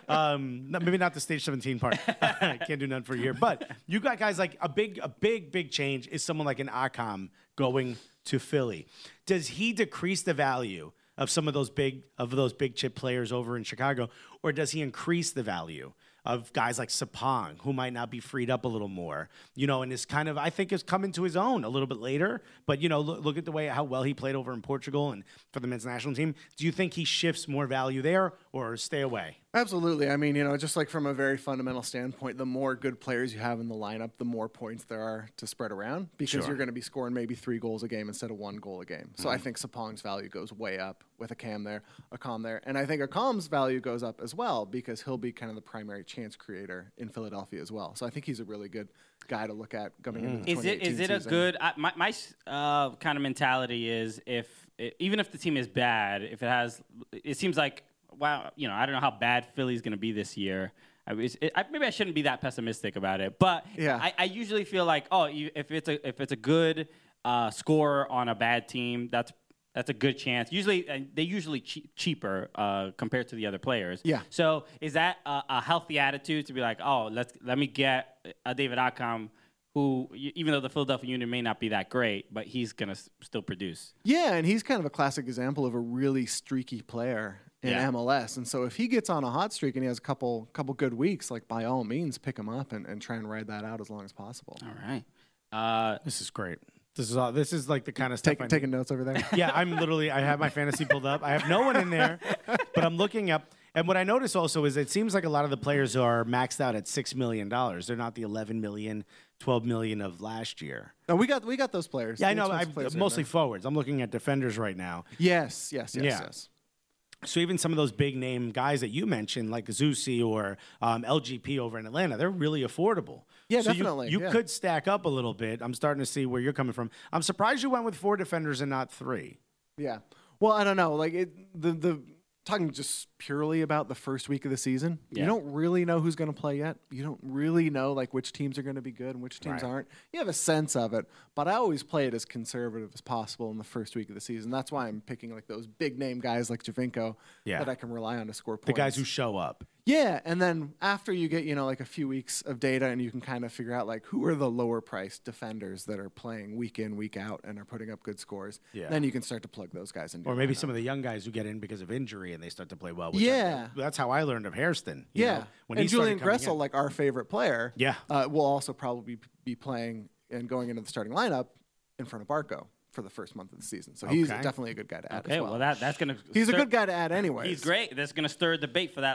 Speaker 3: Um, no, maybe not the Stage seventeen part. Can't do none for a year. But you got guys like a big, a big, big change is someone like an Akam going to Philly. Does he decrease the value of some of those big of those big chip players over in Chicago, or does he increase the value of guys like Sapong, who might not be freed up a little more, you know, and is kind of, I think, is coming to his own a little bit later. But, you know, look, look at the way how well he played over in Portugal and for the men's national team. Do you think he shifts more value there or stay away?
Speaker 5: Absolutely. I mean, you know, just like from a very fundamental standpoint, the more good players you have in the lineup, the more points there are to spread around because
Speaker 3: Sure.
Speaker 5: you're going to be scoring maybe three goals a game instead of one goal a game. So I think Sapong's value goes way up with a Cam there, a Calm there. And I think a Calm's value goes up as well because he'll be kind of the primary chance creator in Philadelphia as well. So I think he's a really good guy to look at coming into the
Speaker 4: Is it
Speaker 5: twenty eighteen
Speaker 4: is it a
Speaker 5: season.
Speaker 4: good? I, my my uh, kind of mentality is if even if the team is bad, if it has, it seems like wow, you know, I don't know how bad Philly's going to be this year. I, was- it, I, maybe I shouldn't be that pessimistic about it, but
Speaker 5: Yeah.
Speaker 4: I, I usually feel like oh, you, if it's a if it's a good uh, scorer on a bad team, that's that's a good chance. Usually, and they're usually che- cheaper uh, compared to the other players.
Speaker 5: Yeah.
Speaker 4: So is that a, a healthy attitude to be like, oh, let's let me get a David Akam, who y- even though the Philadelphia Union may not be that great, but he's gonna s- still produce.
Speaker 5: Yeah, and he's kind of a classic example of a really streaky player in
Speaker 4: Yeah.
Speaker 5: M L S. And so if he gets on a hot streak and he has a couple couple good weeks, like by all means, pick him up and, and try and ride that out as long as possible.
Speaker 4: All right. Uh,
Speaker 3: This is great. This is all, this is like the kind of stuff I
Speaker 5: Take,
Speaker 3: need.
Speaker 5: taking notes over there.
Speaker 3: Yeah, I'm literally, I have my fantasy pulled up. I have no one in there, but I'm looking up. And what I notice also is it seems like a lot of the players are maxed out at six million dollars. They're not the eleven million dollars, twelve million dollars of last year.
Speaker 5: No, we got we got those players.
Speaker 3: Yeah, I
Speaker 5: The
Speaker 3: know.
Speaker 5: expensive
Speaker 3: I,
Speaker 5: players are in
Speaker 3: mostly
Speaker 5: there.
Speaker 3: forwards. I'm looking at defenders right now.
Speaker 5: Yes, yes, yes,
Speaker 3: Yeah.
Speaker 5: yes.
Speaker 3: So even some of those big name guys that you mentioned, like Zusi or um, L G P over in Atlanta, they're really affordable.
Speaker 5: Yeah,
Speaker 3: So you-
Speaker 5: definitely,
Speaker 3: You,
Speaker 5: yeah.
Speaker 3: could stack up a little bit. I'm starting to see where you're coming from. I'm surprised you went with four defenders and not three.
Speaker 5: Yeah. Well, I don't know. Like it, the the talking just purely about the first week of the season.
Speaker 4: Yeah.
Speaker 5: You don't really know who's going to play yet. You don't really know like which teams are going to be good and which teams
Speaker 3: Right.
Speaker 5: aren't. You have a sense of it, but I always play it as conservative as possible in the first week of the season. That's why I'm picking like those big name guys like Javinko
Speaker 3: Yeah.
Speaker 5: that I can rely on to score points.
Speaker 3: The guys who show up.
Speaker 5: Yeah, and then after you get, you know, like a few weeks of data and you can kind of figure out like who are the lower priced defenders that are playing week in, week out and are putting up good scores,
Speaker 3: Yeah.
Speaker 5: then you can start to plug those guys into
Speaker 3: Or
Speaker 5: your
Speaker 3: maybe
Speaker 5: lineup.
Speaker 3: some of the young guys who get in because of injury and they start to play well. which
Speaker 5: Yeah.
Speaker 3: I- that's how I learned of Hairston. you
Speaker 5: Yeah.
Speaker 3: know, when
Speaker 5: and
Speaker 3: he started
Speaker 5: Julian
Speaker 3: coming
Speaker 5: Gressel,
Speaker 3: in.
Speaker 5: like our favorite player,
Speaker 3: Yeah.
Speaker 5: uh, will also probably be playing and going into the starting lineup in front of Barco for the first month of the season. So he's
Speaker 3: Okay.
Speaker 5: definitely a good guy to add
Speaker 4: okay,
Speaker 5: as
Speaker 4: well,
Speaker 5: well.
Speaker 4: that that's gonna.
Speaker 5: he's
Speaker 4: stir-
Speaker 5: a good guy to add anyway.
Speaker 4: He's great. That's gonna stir debate for that left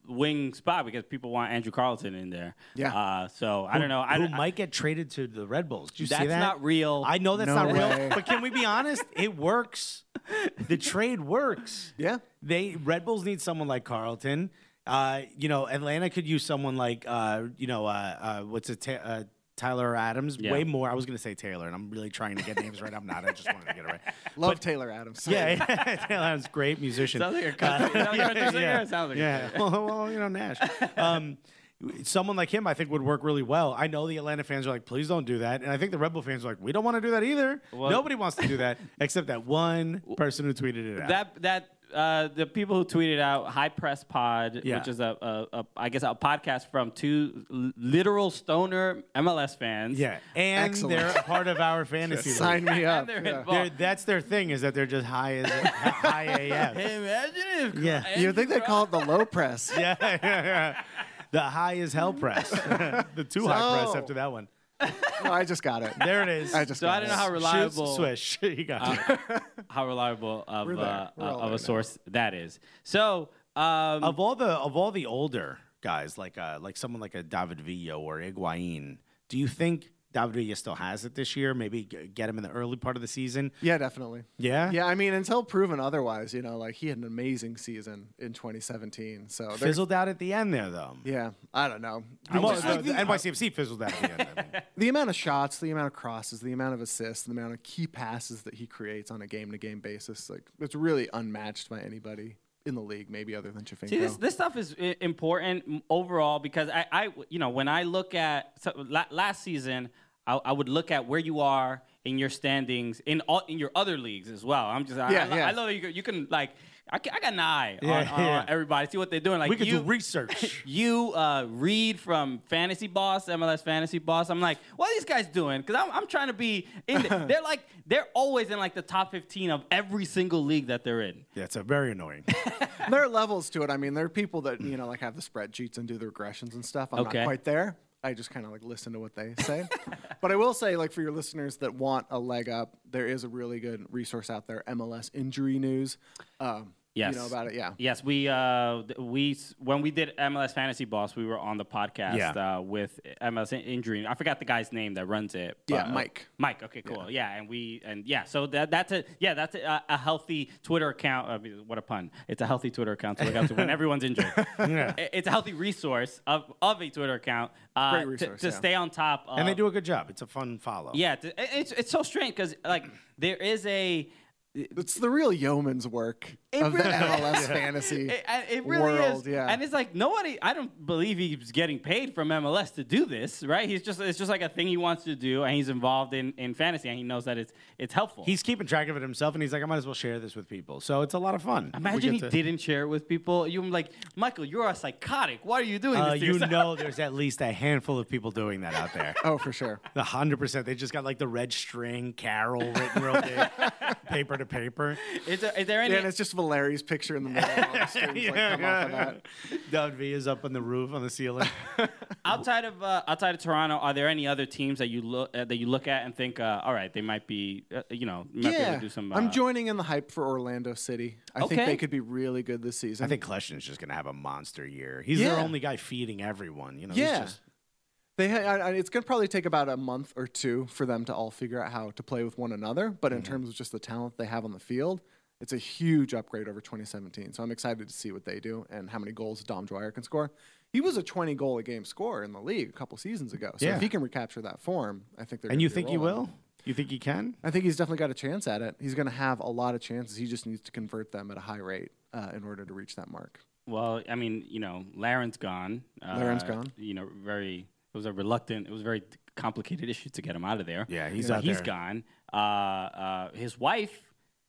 Speaker 4: wing spot because people want Andrew Carlton in there.
Speaker 5: Yeah.
Speaker 4: Uh, so I don't know. I
Speaker 3: Who
Speaker 4: don't,
Speaker 3: might get traded to the Red Bulls? Did you
Speaker 4: That's
Speaker 3: see that?
Speaker 4: not real.
Speaker 3: I know that's
Speaker 5: No
Speaker 3: not
Speaker 5: way.
Speaker 3: real, but can we be honest? It works. The trade works.
Speaker 5: Yeah.
Speaker 3: They Red Bulls need someone like Carlton. Uh, you know, Atlanta could use someone like uh, you know, uh, uh, what's it? Ta- uh, Tyler Adams.
Speaker 4: Yeah.
Speaker 3: Way more. I was gonna say Taylor, and I'm really trying to get names right. I'm not. I just wanted to get it right.
Speaker 5: Love Taylor Adams.
Speaker 3: Yeah, yeah. Taylor Adams, great musician.
Speaker 4: Sounds like a country, sounds like a country singer. It sounds like a
Speaker 3: yeah. well, well, you know, Nash. Um, someone like him, I think, would work really well. I know the Atlanta fans are like, please don't do that. And I think the Red Bull fans are like, we don't want to do that either.
Speaker 4: Well-
Speaker 3: Nobody wants to do that except that one person who tweeted it out.
Speaker 4: That that uh, the people who tweeted out High Press Pod,
Speaker 3: Yeah.
Speaker 4: which is a, a, a I guess a podcast from two l- literal stoner M L S fans.
Speaker 3: yeah. And
Speaker 5: Excellent.
Speaker 3: they're a part of our fantasy league.
Speaker 5: Sign me up.
Speaker 4: And they're
Speaker 5: Yeah.
Speaker 4: involved.
Speaker 3: They're, that's their thing, is that they're just high as high A F.
Speaker 4: Hey, imagine if
Speaker 3: Yeah.
Speaker 5: You think they call it the low press?
Speaker 3: Yeah, yeah, yeah. The high as hell press. The too high press
Speaker 5: So-
Speaker 3: after that one.
Speaker 5: No, I just got it.
Speaker 3: There it is.
Speaker 5: I just
Speaker 4: So
Speaker 5: got
Speaker 4: I don't know
Speaker 5: it.
Speaker 4: how reliable.
Speaker 3: Shoot, swish. You got it.
Speaker 4: how reliable of
Speaker 5: We're there.
Speaker 4: uh,
Speaker 5: We're all
Speaker 4: of
Speaker 5: there
Speaker 4: a
Speaker 5: now.
Speaker 4: source that is. So um,
Speaker 3: Of all the of all the older guys, like uh, like someone like a David Villa or Higuain, do you think David Villa still has it this year? Maybe g- get him in the early part of the season.
Speaker 5: Yeah, definitely.
Speaker 3: Yeah,
Speaker 5: Yeah, I mean, until proven otherwise, you know, like he had an amazing season in twenty seventeen. So there's-
Speaker 3: Fizzled out at the end there, though.
Speaker 5: yeah, I don't know.
Speaker 3: The, mo-
Speaker 5: Just
Speaker 3: the,
Speaker 5: like
Speaker 3: the
Speaker 5: the,
Speaker 3: N Y C F C fizzled out at the end. I think.
Speaker 5: the amount of shots, the amount of crosses, the amount of assists, the amount of key passes that he creates on a game-to-game basis, like it's really unmatched by anybody in the league, maybe other than Chafinko.
Speaker 4: See, this, this stuff is i- important m- overall because I, I, you know, when I look at so, la- last season, I, I would look at where you are in your standings in all in your other leagues as well. I'm just, I,
Speaker 5: Yeah,
Speaker 4: I,
Speaker 5: yeah.
Speaker 4: I love that you can, you can like, I, ca- I got an eye
Speaker 3: Yeah,
Speaker 4: on, on
Speaker 3: yeah.
Speaker 4: everybody, see what they're doing. Like
Speaker 3: We could
Speaker 4: you,
Speaker 3: do research.
Speaker 4: you uh, read from Fantasy Boss, M L S Fantasy Boss. I'm like, what are these guys doing? Because I'm, I'm trying to be in. The, they're like, they're always in like the top fifteen of every single league that they're in.
Speaker 3: Yeah, it's a very annoying.
Speaker 5: There are levels to it. I mean, there are people that, you know, like have the spreadsheets and do the regressions and stuff. I'm
Speaker 4: Okay.
Speaker 5: not quite there. I just kind of like listen to what they say. But I will say, like, for your listeners that want a leg up, there is a really good resource out there, M L S Injury News. Um,
Speaker 4: Yes.
Speaker 5: You know about it, yeah.
Speaker 4: Yes, we uh th- we s- when we did M L S Fantasy Boss, we were on the podcast
Speaker 3: Yeah.
Speaker 4: uh, with M L S in- Injury. I forgot the guy's name that runs it.
Speaker 5: Yeah,
Speaker 4: but, uh,
Speaker 5: Mike.
Speaker 4: Mike. Okay, cool. Yeah. and we and yeah, so that that's a yeah that's a, a healthy Twitter account. I mean, what a pun! It's a healthy Twitter account to look out to when everyone's injured.
Speaker 3: Yeah.
Speaker 4: I- It's a healthy resource of, of a Twitter account uh,
Speaker 5: Great
Speaker 4: to-
Speaker 5: resource,
Speaker 4: to,
Speaker 5: yeah.
Speaker 4: stay on top. Of,
Speaker 3: And they do a good job. It's a fun follow.
Speaker 4: Yeah, to, it- it's it's so strange because like there is a.
Speaker 5: It's the real yeoman's work
Speaker 4: It
Speaker 5: of
Speaker 4: really-
Speaker 5: the M L S fantasy
Speaker 4: It, and it really
Speaker 5: world.
Speaker 4: is,
Speaker 5: Yeah.
Speaker 4: and it's like nobody. I don't believe he's getting paid from M L S to do this, right? He's just it's just like a thing he wants to do, and he's involved in, in fantasy, and he knows that it's it's helpful.
Speaker 3: He's keeping track of it himself, and he's like, I might as well share this with people. So it's a lot of fun. We
Speaker 4: Imagine he
Speaker 3: get to-
Speaker 4: didn't share it with people. You're like, Michael, you're a psychotic. Why are you doing
Speaker 3: Uh,
Speaker 4: this to
Speaker 3: you
Speaker 4: yourself?
Speaker 3: know, there's at least a handful of people doing that out there.
Speaker 5: Oh, for sure.
Speaker 3: A hundred percent. They just got like the red string Carol written real big, paper to paper.
Speaker 4: Is there, is there any?
Speaker 5: Yeah, and it's just Valeri's picture in the middle. And all the strings like, come off of that.
Speaker 3: David V is up on the roof on the ceiling.
Speaker 4: outside of uh, outside of Toronto, are there any other teams that you look uh, that you look at and think, uh, all right, they might be, uh, you know, might be able
Speaker 5: Yeah,
Speaker 4: to do some. Uh,
Speaker 5: I'm joining in the hype for Orlando City. I think
Speaker 4: Okay.
Speaker 5: they could be really good this season.
Speaker 3: I think Kleshton's just gonna have a monster year. He's
Speaker 5: Yeah.
Speaker 3: their only guy feeding everyone. You know,
Speaker 5: Yeah.
Speaker 3: he's just
Speaker 5: They ha- I, I- it's going to probably take about a month or two for them to all figure out how to play with one another. But in terms of just the talent they have on the field, it's a huge upgrade over twenty seventeen. So I'm excited to see what they do and how many goals Dom Dwyer can score. He was a twenty goal a game scorer in the league a couple seasons ago. So
Speaker 3: Yeah.
Speaker 5: if he can recapture that form, I think they're.
Speaker 3: And
Speaker 5: gonna
Speaker 3: you
Speaker 5: be
Speaker 3: think he
Speaker 5: rolling.
Speaker 3: will? You think he can?
Speaker 5: I think he's definitely got a chance at it. He's going to have a lot of chances. He just needs to convert them at a high rate uh, in order to reach that mark.
Speaker 4: Well, I mean, you know, Laren's gone. Uh,
Speaker 5: Laren's gone.
Speaker 4: You know, very. It was a reluctant. It was a very complicated issue to get him out of there.
Speaker 3: Yeah, he's
Speaker 4: so
Speaker 3: out
Speaker 4: he's
Speaker 3: there.
Speaker 4: gone. Uh, uh, his wife,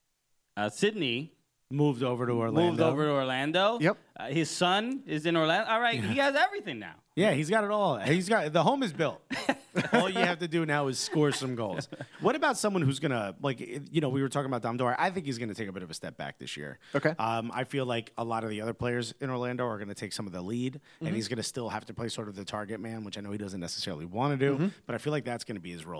Speaker 4: uh, Sydney,
Speaker 3: Moved over to Orlando.
Speaker 4: moved over to Orlando.
Speaker 5: Yep.
Speaker 4: Uh, his son is in Orlando. All right, he has everything now.
Speaker 3: Yeah, he's got it all. He's got the home is built. All you have to do now is score some goals. What about someone who's gonna like? You know, we were talking about Dom Dwyer. I think he's gonna take a bit of a step back this year.
Speaker 5: Okay.
Speaker 3: Um, I feel like a lot of the other players in Orlando are gonna take some of the lead, and he's gonna still have to play sort of the target man, which I know he doesn't necessarily want to do. But I feel like that's gonna be his role.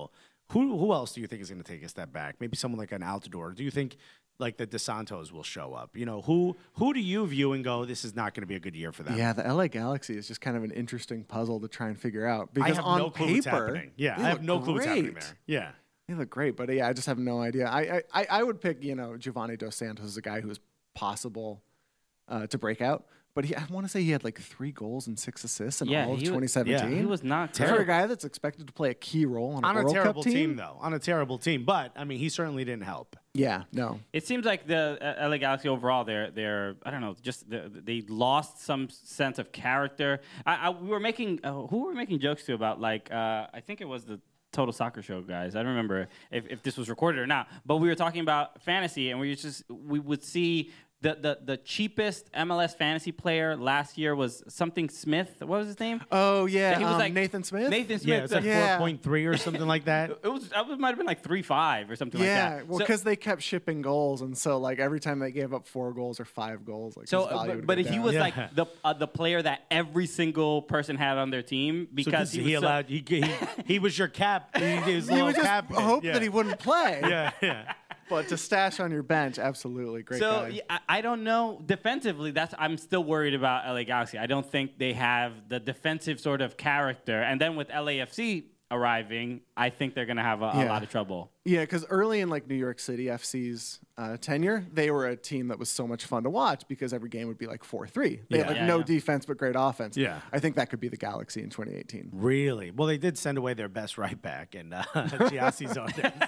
Speaker 3: Who who else do you think is going to take a step back? Maybe someone like an Altidore. Do you think like the DeSantos will show up? You know, who who do you view and go, this is not going to be a good year for them?
Speaker 5: Yeah, the L A Galaxy is just kind of an interesting puzzle to try and figure out.
Speaker 3: I
Speaker 5: Because
Speaker 3: have
Speaker 5: on
Speaker 3: no clue what's
Speaker 5: paper,
Speaker 3: happening. Yeah,
Speaker 5: they
Speaker 3: I have
Speaker 5: look
Speaker 3: no clue what's happening
Speaker 5: great.
Speaker 3: there. Yeah.
Speaker 5: They look great, but yeah, I just have no idea. I I, I would pick, you know, Giovanni Dos Santos as a guy who is possible uh, to break out. But he, I want to say he had like three goals and six assists in
Speaker 4: Yeah,
Speaker 5: all of
Speaker 4: he was-
Speaker 5: twenty seventeen.
Speaker 3: yeah,
Speaker 4: He was not
Speaker 5: For a
Speaker 4: terrible.
Speaker 5: guy that's expected to play a key role on a
Speaker 3: On a
Speaker 5: World
Speaker 3: terrible
Speaker 5: Cup
Speaker 3: team. though. On a terrible team. But, I mean, he certainly didn't help.
Speaker 5: Yeah, no.
Speaker 4: It seems like the uh, L A Galaxy overall, they're they're I don't know, just the, they lost some sense of character. I, I we were making uh, who were we making jokes to about like uh, I think it was the Total Soccer Show guys. I don't remember if, if this was recorded or not, but we were talking about fantasy, and we were just we would see. The, the the cheapest M L S fantasy player last year was something Smith. What was his name?
Speaker 5: Oh yeah,
Speaker 4: He was
Speaker 5: um,
Speaker 4: like
Speaker 5: Nathan Smith.
Speaker 4: Nathan Smith.
Speaker 3: Yeah, it's like
Speaker 5: Yeah.
Speaker 3: four point three or something like that.
Speaker 4: It was. It might have been like three five or something
Speaker 5: Yeah,
Speaker 4: like that.
Speaker 5: well,
Speaker 4: So-
Speaker 5: because they kept shipping goals, and so like every time they gave up four goals or five goals, like
Speaker 4: So,
Speaker 5: his value
Speaker 4: uh,
Speaker 5: would
Speaker 4: but,
Speaker 5: go
Speaker 4: but he
Speaker 5: down.
Speaker 4: was
Speaker 3: Yeah.
Speaker 4: like the uh, the player that every single person had on their team because
Speaker 3: So
Speaker 4: he,
Speaker 3: he,
Speaker 4: was so-
Speaker 3: allowed, he, he, he was your cap. He, he was
Speaker 5: you
Speaker 3: little
Speaker 5: would just
Speaker 3: cap.
Speaker 5: hope
Speaker 3: yeah.
Speaker 5: that he wouldn't play.
Speaker 3: Yeah, yeah.
Speaker 5: But to stash on your bench, absolutely great
Speaker 4: So
Speaker 5: guy.
Speaker 4: yeah, I, I don't know. Defensively, that's I'm still worried about L A Galaxy. I don't think they have the defensive sort of character. And then with L A F C arriving, I think they're going to have a, a
Speaker 5: Yeah.
Speaker 4: lot of trouble.
Speaker 5: Yeah, because early in like New York City F C's uh, tenure, they were a team that was so much fun to watch because every game would be like four three. They had
Speaker 3: Yeah.
Speaker 5: like
Speaker 4: Yeah,
Speaker 5: no
Speaker 4: yeah.
Speaker 5: defense but great offense.
Speaker 3: Yeah.
Speaker 5: I think that could be the Galaxy in twenty eighteen.
Speaker 3: Really? Well, they did send away their best right back, and uh, Giassi Zardes.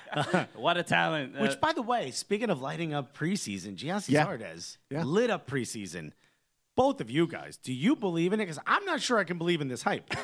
Speaker 4: What a talent! Uh,
Speaker 3: Which, by the way, speaking of lighting up preseason, Giassi
Speaker 5: Yeah.
Speaker 3: Zardes
Speaker 5: Yeah.
Speaker 3: lit up preseason. Both of you guys, do you believe in it? Because I'm not sure I can believe in this hype.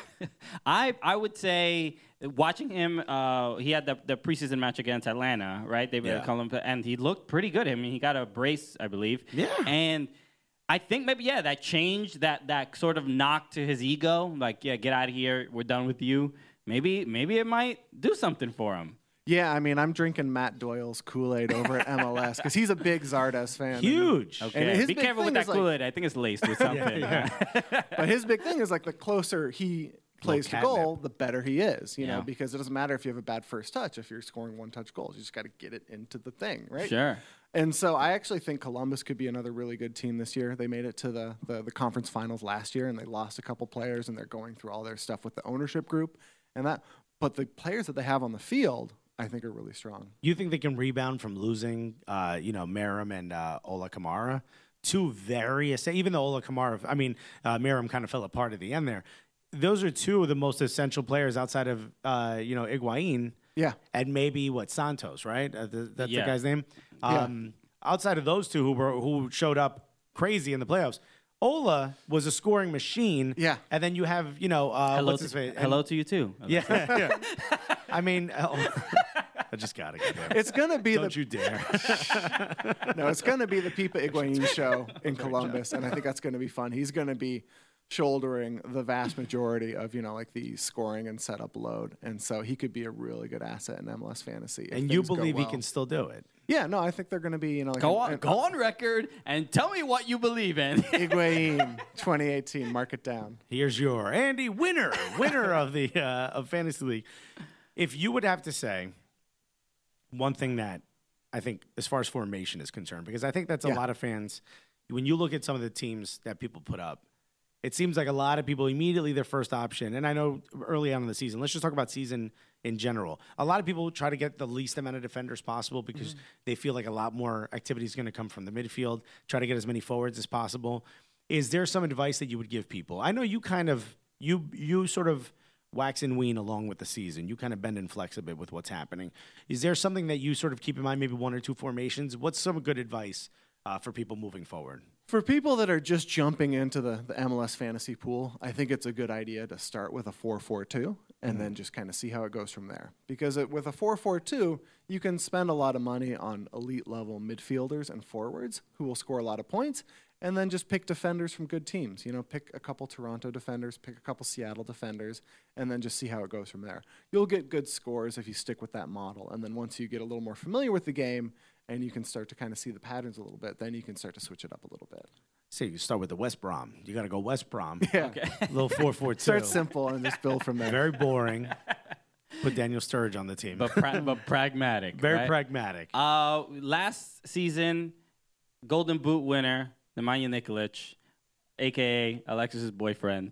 Speaker 4: I I would say watching him, uh, he had the, the preseason match against Atlanta, right? They
Speaker 3: Yeah.
Speaker 4: call him, and he looked pretty good. I mean, he got a brace, I believe.
Speaker 3: Yeah.
Speaker 4: And I think maybe yeah, that change, that that sort of knock to his ego, like yeah, get out of here, we're done with you. Maybe maybe it might do something for him.
Speaker 5: Yeah, I mean, I'm drinking Matt Doyle's Kool-Aid over at M L S because he's a big Zardes fan.
Speaker 3: Huge.
Speaker 4: Okay,
Speaker 5: his
Speaker 4: be
Speaker 5: big
Speaker 4: careful with
Speaker 5: thing
Speaker 4: that
Speaker 5: is, like-
Speaker 4: Kool-Aid. I think it's laced with something.
Speaker 5: But his big thing is like the closer he plays to
Speaker 3: catnip.
Speaker 5: goal, the better he is. You
Speaker 4: Yeah.
Speaker 5: know, because it doesn't matter if you have a bad first touch. If you're scoring one-touch goals, you just got to get it into the thing, right?
Speaker 4: Sure.
Speaker 5: And so I actually think Columbus could be another really good team this year. They made it to the, the the conference finals last year, and they lost a couple players, and they're going through all their stuff with the ownership group and that. But the players that they have on the field, I think, are really strong.
Speaker 3: You think they can rebound from losing, uh, you know, Merrim and uh, Ola Kamara? Two very, even though Ola Kamara, I mean, uh, Merrim kind of fell apart at the end there. Those are two of the most essential players outside of, uh, you know, Higuain.
Speaker 5: Yeah.
Speaker 3: And maybe, what, Santos, right? Uh, the, that's
Speaker 4: Yeah.
Speaker 3: the guy's name? Um, Outside of those two who were who showed up crazy in the playoffs, Ola was a scoring machine.
Speaker 5: Yeah.
Speaker 3: And then you have, you know, uh,
Speaker 4: Hello,
Speaker 3: what's his
Speaker 4: to,
Speaker 3: face? And-
Speaker 4: hello to you too.
Speaker 3: Yeah. yeah. I mean, uh, I just got to get there.
Speaker 5: It's gonna be
Speaker 3: Don't
Speaker 5: the
Speaker 3: you dare.
Speaker 5: no, it's gonna be the Pipa Higuain show in Columbus, and I think that's gonna be fun. He's gonna be shouldering the vast majority of you know like the scoring and setup load, and so he could be a really good asset in M L S fantasy. if
Speaker 3: And you
Speaker 5: things go
Speaker 3: believe he
Speaker 5: well.
Speaker 3: can still do it?
Speaker 5: Yeah, no, I think they're gonna be you know like
Speaker 4: Go
Speaker 5: an-
Speaker 4: on,
Speaker 5: an-
Speaker 4: go on record and tell me what you believe in.
Speaker 5: Higuain twenty eighteen, mark it down.
Speaker 3: Here's your Andy winner, winner of the uh, of fantasy league. If you would have to say one thing that I think, as far as formation is concerned, because I think that's a
Speaker 5: Yeah.
Speaker 3: lot of fans. When you look at some of the teams that people put up, it seems like a lot of people immediately their first option. And I know early on in the season, let's just talk about season in general. A lot of people try to get the least amount of defenders possible because they feel like a lot more activity is going to come from the midfield. Try to get as many forwards as possible. Is there some advice that you would give people? I know you kind of you you sort of wax and wean along with the season. You kind of bend and flex a bit with what's happening. Is there something that you sort of keep in mind? Maybe one or two formations. What's some good advice uh, for people moving forward?
Speaker 5: For people that are just jumping into the, the M L S fantasy pool, I think it's a good idea to start with a four four two and
Speaker 3: Mm-hmm.
Speaker 5: then just kind of see how it goes from there. Because it, with a four four two, you can spend a lot of money on elite level midfielders and forwards who will score a lot of points, and then just pick defenders from good teams. You know, pick a couple Toronto defenders, pick a couple Seattle defenders, and then just see how it goes from there. You'll get good scores if you stick with that model. And then once you get a little more familiar with the game, and you can start to kind of see the patterns a little bit, then you can start to switch it up a little bit.
Speaker 3: So you start with the West Brom. You got to go West Brom.
Speaker 5: Yeah.
Speaker 4: Okay.
Speaker 3: Little four four two.
Speaker 5: Start simple and just build from there.
Speaker 3: Very boring. Put Daniel Sturridge on the team.
Speaker 4: but pra- but pragmatic.
Speaker 3: Very
Speaker 4: right?
Speaker 3: pragmatic.
Speaker 4: Uh, last season, Golden Boot winner Nemanja Nikolic, aka Alexis's boyfriend.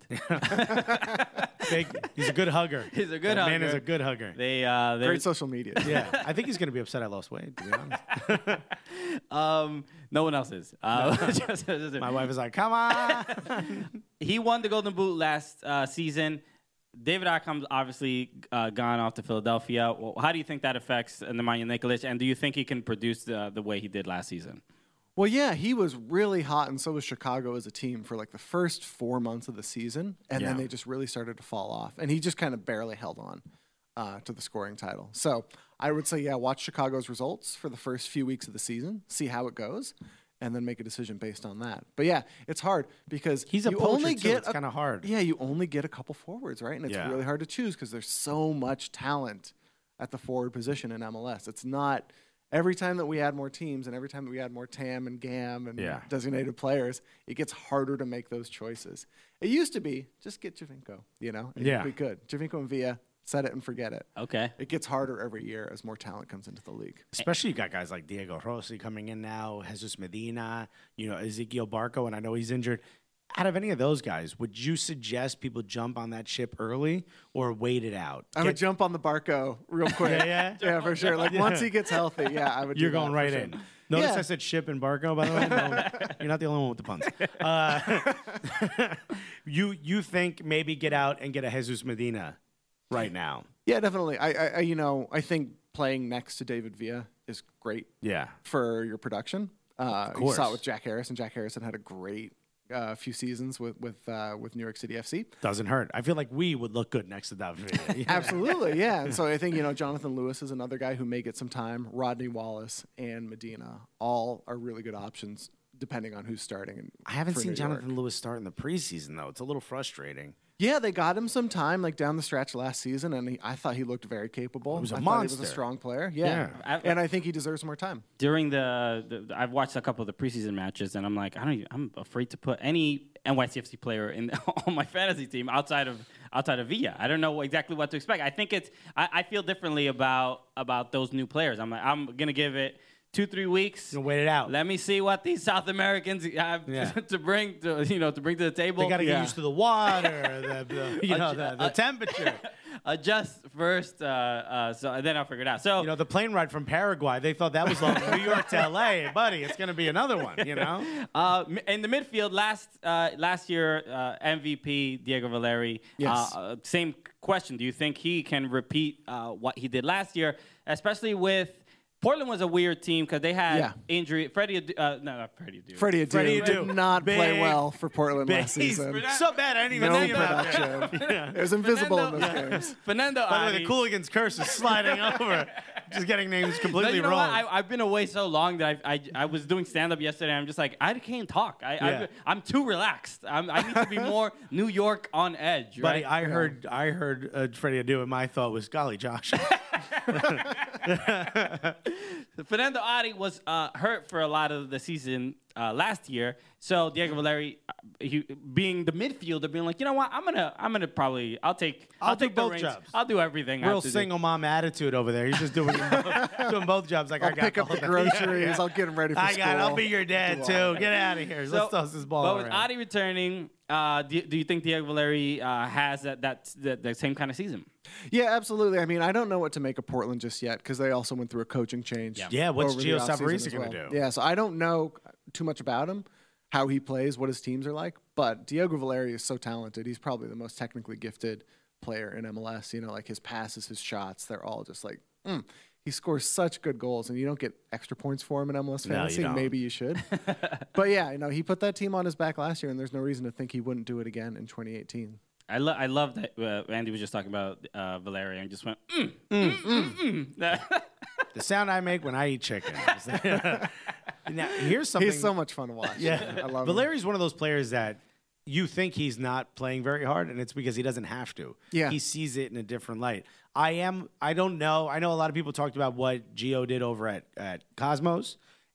Speaker 3: Big, he's a good hugger.
Speaker 4: He's a good
Speaker 3: that
Speaker 4: hugger.
Speaker 3: man is a good hugger.
Speaker 4: They uh, they
Speaker 5: Great social media.
Speaker 3: Yeah, I think he's gonna be upset I lost weight. To be honest,
Speaker 4: um, no one else is. Uh, just- just-
Speaker 3: my wife is like, "Come on."
Speaker 4: he won the Golden Boot last uh, season. David Ockham's obviously uh, gone off to Philadelphia. Well, how do you think that affects Nemanja Nikolic, and do you think he can produce the, the way he did last season?
Speaker 5: Well, yeah, he was really hot, and so was Chicago as a team for like the first four months of the season, and
Speaker 3: Yeah.
Speaker 5: then they just really started to fall off, and he just kind of barely held on uh, to the scoring title. So I would say, yeah, watch Chicago's results for the first few weeks of the season, see how it goes, and then make a decision based on that. But yeah, it's hard because
Speaker 3: He's a
Speaker 5: you
Speaker 3: poacher,
Speaker 5: only
Speaker 3: too.
Speaker 5: get
Speaker 3: It's
Speaker 5: a-
Speaker 3: kinda hard.
Speaker 5: Yeah, you only get a couple forwards, right? And it's
Speaker 3: Yeah.
Speaker 5: really hard to choose because there's so much talent at the forward position in M L S. It's not. Every time that we add more teams and every time that we add more T A M and G A M and
Speaker 3: Yeah.
Speaker 5: designated players, it gets harder to make those choices. It used to be just get Javinko, you know, and
Speaker 3: Yeah.
Speaker 5: you'd be good. Javinko and Villa, set it and forget it.
Speaker 4: Okay.
Speaker 5: It gets harder every year as more talent comes into the league.
Speaker 3: Especially you got guys like Diego Rossi coming in now, Jesus Medina, you know, Ezequiel Barco, and I know he's injured. Out of any of those guys, would you suggest people jump on that ship early or wait it out?
Speaker 5: I would
Speaker 3: Get-
Speaker 5: jump on the Barco real quick.
Speaker 3: Yeah, yeah?
Speaker 5: yeah, for sure. Like once he gets healthy, yeah, I would. do
Speaker 3: You're
Speaker 5: that
Speaker 3: going
Speaker 5: for
Speaker 3: right
Speaker 5: sure.
Speaker 3: in. Notice
Speaker 5: Yeah.
Speaker 3: I said ship and Barco, by the way. No, you're not the only one with the puns. Uh, you you think maybe get out and get a Jesus Medina right now?
Speaker 5: Yeah, definitely. I, I, I, you know, I think playing next to David Villa is great
Speaker 3: Yeah.
Speaker 5: for your production. Uh, you
Speaker 3: course.
Speaker 5: saw it with Jack Harrison. Jack Harrison had a great uh, few seasons with with uh, with New York City F C.
Speaker 3: Doesn't hurt. I feel like we would look good next to David Villa.
Speaker 5: Absolutely, yeah. And so I think you know Jonathan Lewis is another guy who may get some time. Rodney Wallace and Medina all are really good options depending on who's starting. And
Speaker 3: I haven't
Speaker 5: for
Speaker 3: seen
Speaker 5: New
Speaker 3: Jonathan
Speaker 5: York.
Speaker 3: Lewis start in the preseason, though. It's a little frustrating.
Speaker 5: Yeah, they got him some time, like down the stretch last season, and he, I thought he looked very capable.
Speaker 3: He was a
Speaker 5: I thought he was
Speaker 3: monster.
Speaker 5: a strong player. Yeah,
Speaker 3: Yeah.
Speaker 4: I-
Speaker 5: and I think he deserves more time.
Speaker 4: During the, the, I've watched a couple of the preseason matches, and I'm like, I don't, even, I'm afraid to put any N Y C F C player in on my fantasy team outside of outside of Villa. I don't know exactly what to expect. I think it's, I, I feel differently about about those new players. I'm like, I'm gonna give it two, three weeks.
Speaker 3: You know, wait it out.
Speaker 4: Let me see what these South Americans have
Speaker 3: Yeah.
Speaker 4: to bring to you know to bring to the table.
Speaker 3: They got to get
Speaker 5: Yeah.
Speaker 3: used to the water, the, the you know, the, the temperature.
Speaker 4: Adjust first, uh, uh, so and then I'll figure it out. So
Speaker 3: You know, the plane ride from Paraguay, they thought that was long. New York to L A, buddy, it's going to be another one, you know?
Speaker 4: Uh, m- in the midfield, last uh, last year, uh, M V P Diego Valeri.
Speaker 5: Yes.
Speaker 4: Uh, uh, same question. Do you think he can repeat uh, what he did last year, especially with Portland was a weird team because they had
Speaker 5: Yeah.
Speaker 4: injury. Freddie, Adu- uh, no, not Freddie Adu.
Speaker 5: Freddie Adu
Speaker 3: Freddie Adu.
Speaker 5: did not play
Speaker 3: Big-
Speaker 5: well for Portland last
Speaker 3: He's
Speaker 5: season.
Speaker 3: so bad, I didn't even
Speaker 5: No
Speaker 3: see him out there.
Speaker 5: production. It was invisible in
Speaker 4: Fernando-
Speaker 5: those games.
Speaker 4: Fernando
Speaker 3: By the way,
Speaker 4: Adi.
Speaker 3: the Cooligans curse is sliding over. Just getting names
Speaker 4: No,
Speaker 3: completely
Speaker 4: you know
Speaker 3: wrong.
Speaker 4: what? I, I've been away so long that I, I, I was doing stand up yesterday. I'm just like, I can't talk. I,
Speaker 3: Yeah.
Speaker 4: I, I'm too relaxed. I'm, I need to be more New York on edge.
Speaker 3: Buddy,
Speaker 4: Right?
Speaker 3: I heard I heard uh, Freddie Adu, and my thought was, golly, Josh.
Speaker 4: Fernando Adi was uh, hurt for a lot of the season uh, last year. So Diego Valeri, uh, he, being the midfielder, being like, you know what, I'm gonna, I'm gonna probably, I'll take,
Speaker 3: I'll
Speaker 4: I'll,
Speaker 3: do
Speaker 4: take the
Speaker 3: both
Speaker 4: reins.
Speaker 3: jobs.
Speaker 4: I'll do everything. I
Speaker 3: Real
Speaker 4: have to do.
Speaker 3: single mom attitude over there. He's just doing both, doing both jobs. Like, I
Speaker 5: I'll
Speaker 3: got
Speaker 5: pick up the groceries. I'll get him ready for
Speaker 3: I
Speaker 5: school.
Speaker 3: got it. I'll be your dad,
Speaker 5: Do all
Speaker 3: too. Get out of here.
Speaker 4: So-
Speaker 3: Let's toss this ball
Speaker 4: But with
Speaker 3: around.
Speaker 4: Adi returning, uh, do, do you think Diego Valeri uh, has that, that, that, that same kind of season?
Speaker 5: Yeah, absolutely. I mean, I don't know what to make of Portland just yet because they also went through a coaching change.
Speaker 4: Yeah.
Speaker 3: Yeah, what's
Speaker 5: over the
Speaker 3: Gio
Speaker 5: offseason
Speaker 3: Savarese
Speaker 5: as
Speaker 3: gonna
Speaker 5: well.
Speaker 3: do?
Speaker 5: Yeah, so I don't know too much about him, how he plays, what his teams are like. But Diego Valeri is so talented. He's probably the most technically gifted player in M L S. You know, like his passes, his shots, they're all just like, mm. He scores such good goals, and you don't get extra points for him in M L S
Speaker 3: No, you
Speaker 5: Fantasy.
Speaker 3: don't.
Speaker 5: Maybe you should. But yeah, you know, he put that team on his back last year, and there's no reason to think he wouldn't do it again in twenty eighteen.
Speaker 4: I, lo- I love that uh, Andy was just talking about uh, Valeri and just went, mm, mm, mm, mm.
Speaker 3: The sound I make when I eat chicken. Now, here's something.
Speaker 5: He's so much fun to watch.
Speaker 3: Yeah,
Speaker 5: I love him.
Speaker 3: Valeri's one of those players that you think he's not playing very hard, and it's because he doesn't have to.
Speaker 5: Yeah.
Speaker 3: He sees it in a different light. I am. I don't know. I know a lot of people talked about what Gio did over at at Cosmos,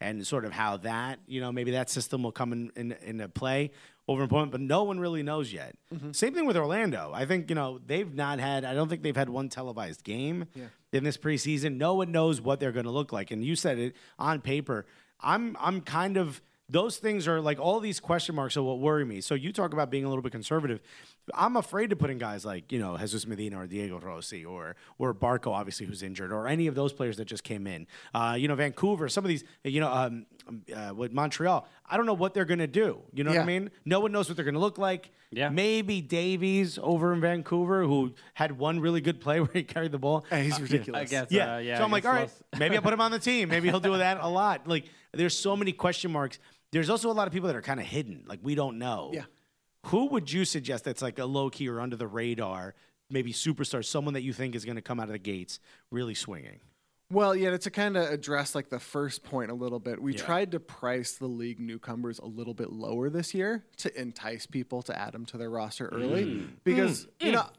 Speaker 3: and sort of how that, you know, maybe that system will come in, in into play over in Portland, but no one really knows yet. Mm-hmm. Same thing with Orlando. I think, you know, they've not had, I don't think they've had one televised game yeah. in this preseason. No one knows what they're going to look like. And you said it on paper. I'm I'm kind of, those things are like all these question marks are what worry me. So you talk about being a little bit conservative. I'm afraid to put in guys like, you know, Jesus Medina or Diego Rossi or or Barco, obviously, who's injured, or any of those players that just came in. Uh, you know, Vancouver, some of these, you know, um, uh, with Montreal, I don't know what they're going to do. You know yeah. what I mean? No one knows what they're going to look like.
Speaker 4: Yeah.
Speaker 3: Maybe Davies over in Vancouver, who had one really good play where he carried the ball.
Speaker 5: Hey, he's ridiculous.
Speaker 4: I guess,
Speaker 3: yeah.
Speaker 4: Uh, yeah.
Speaker 3: So I'm like, all right,
Speaker 4: lost.
Speaker 3: maybe I'll put him on the team. Maybe he'll do that a lot. Like, there's so many question marks. There's also a lot of people that are kind of hidden. Like, we don't know.
Speaker 5: Yeah.
Speaker 3: Who would you suggest that's like a low-key or under the radar, maybe superstar, someone that you think is going to come out of the gates really swinging?
Speaker 5: Well, yeah, to kind of address like the first point a little bit, we
Speaker 3: Yeah.
Speaker 5: tried to price the league newcomers a little bit lower this year to entice people to add them to their roster early
Speaker 3: Mm.
Speaker 5: because you know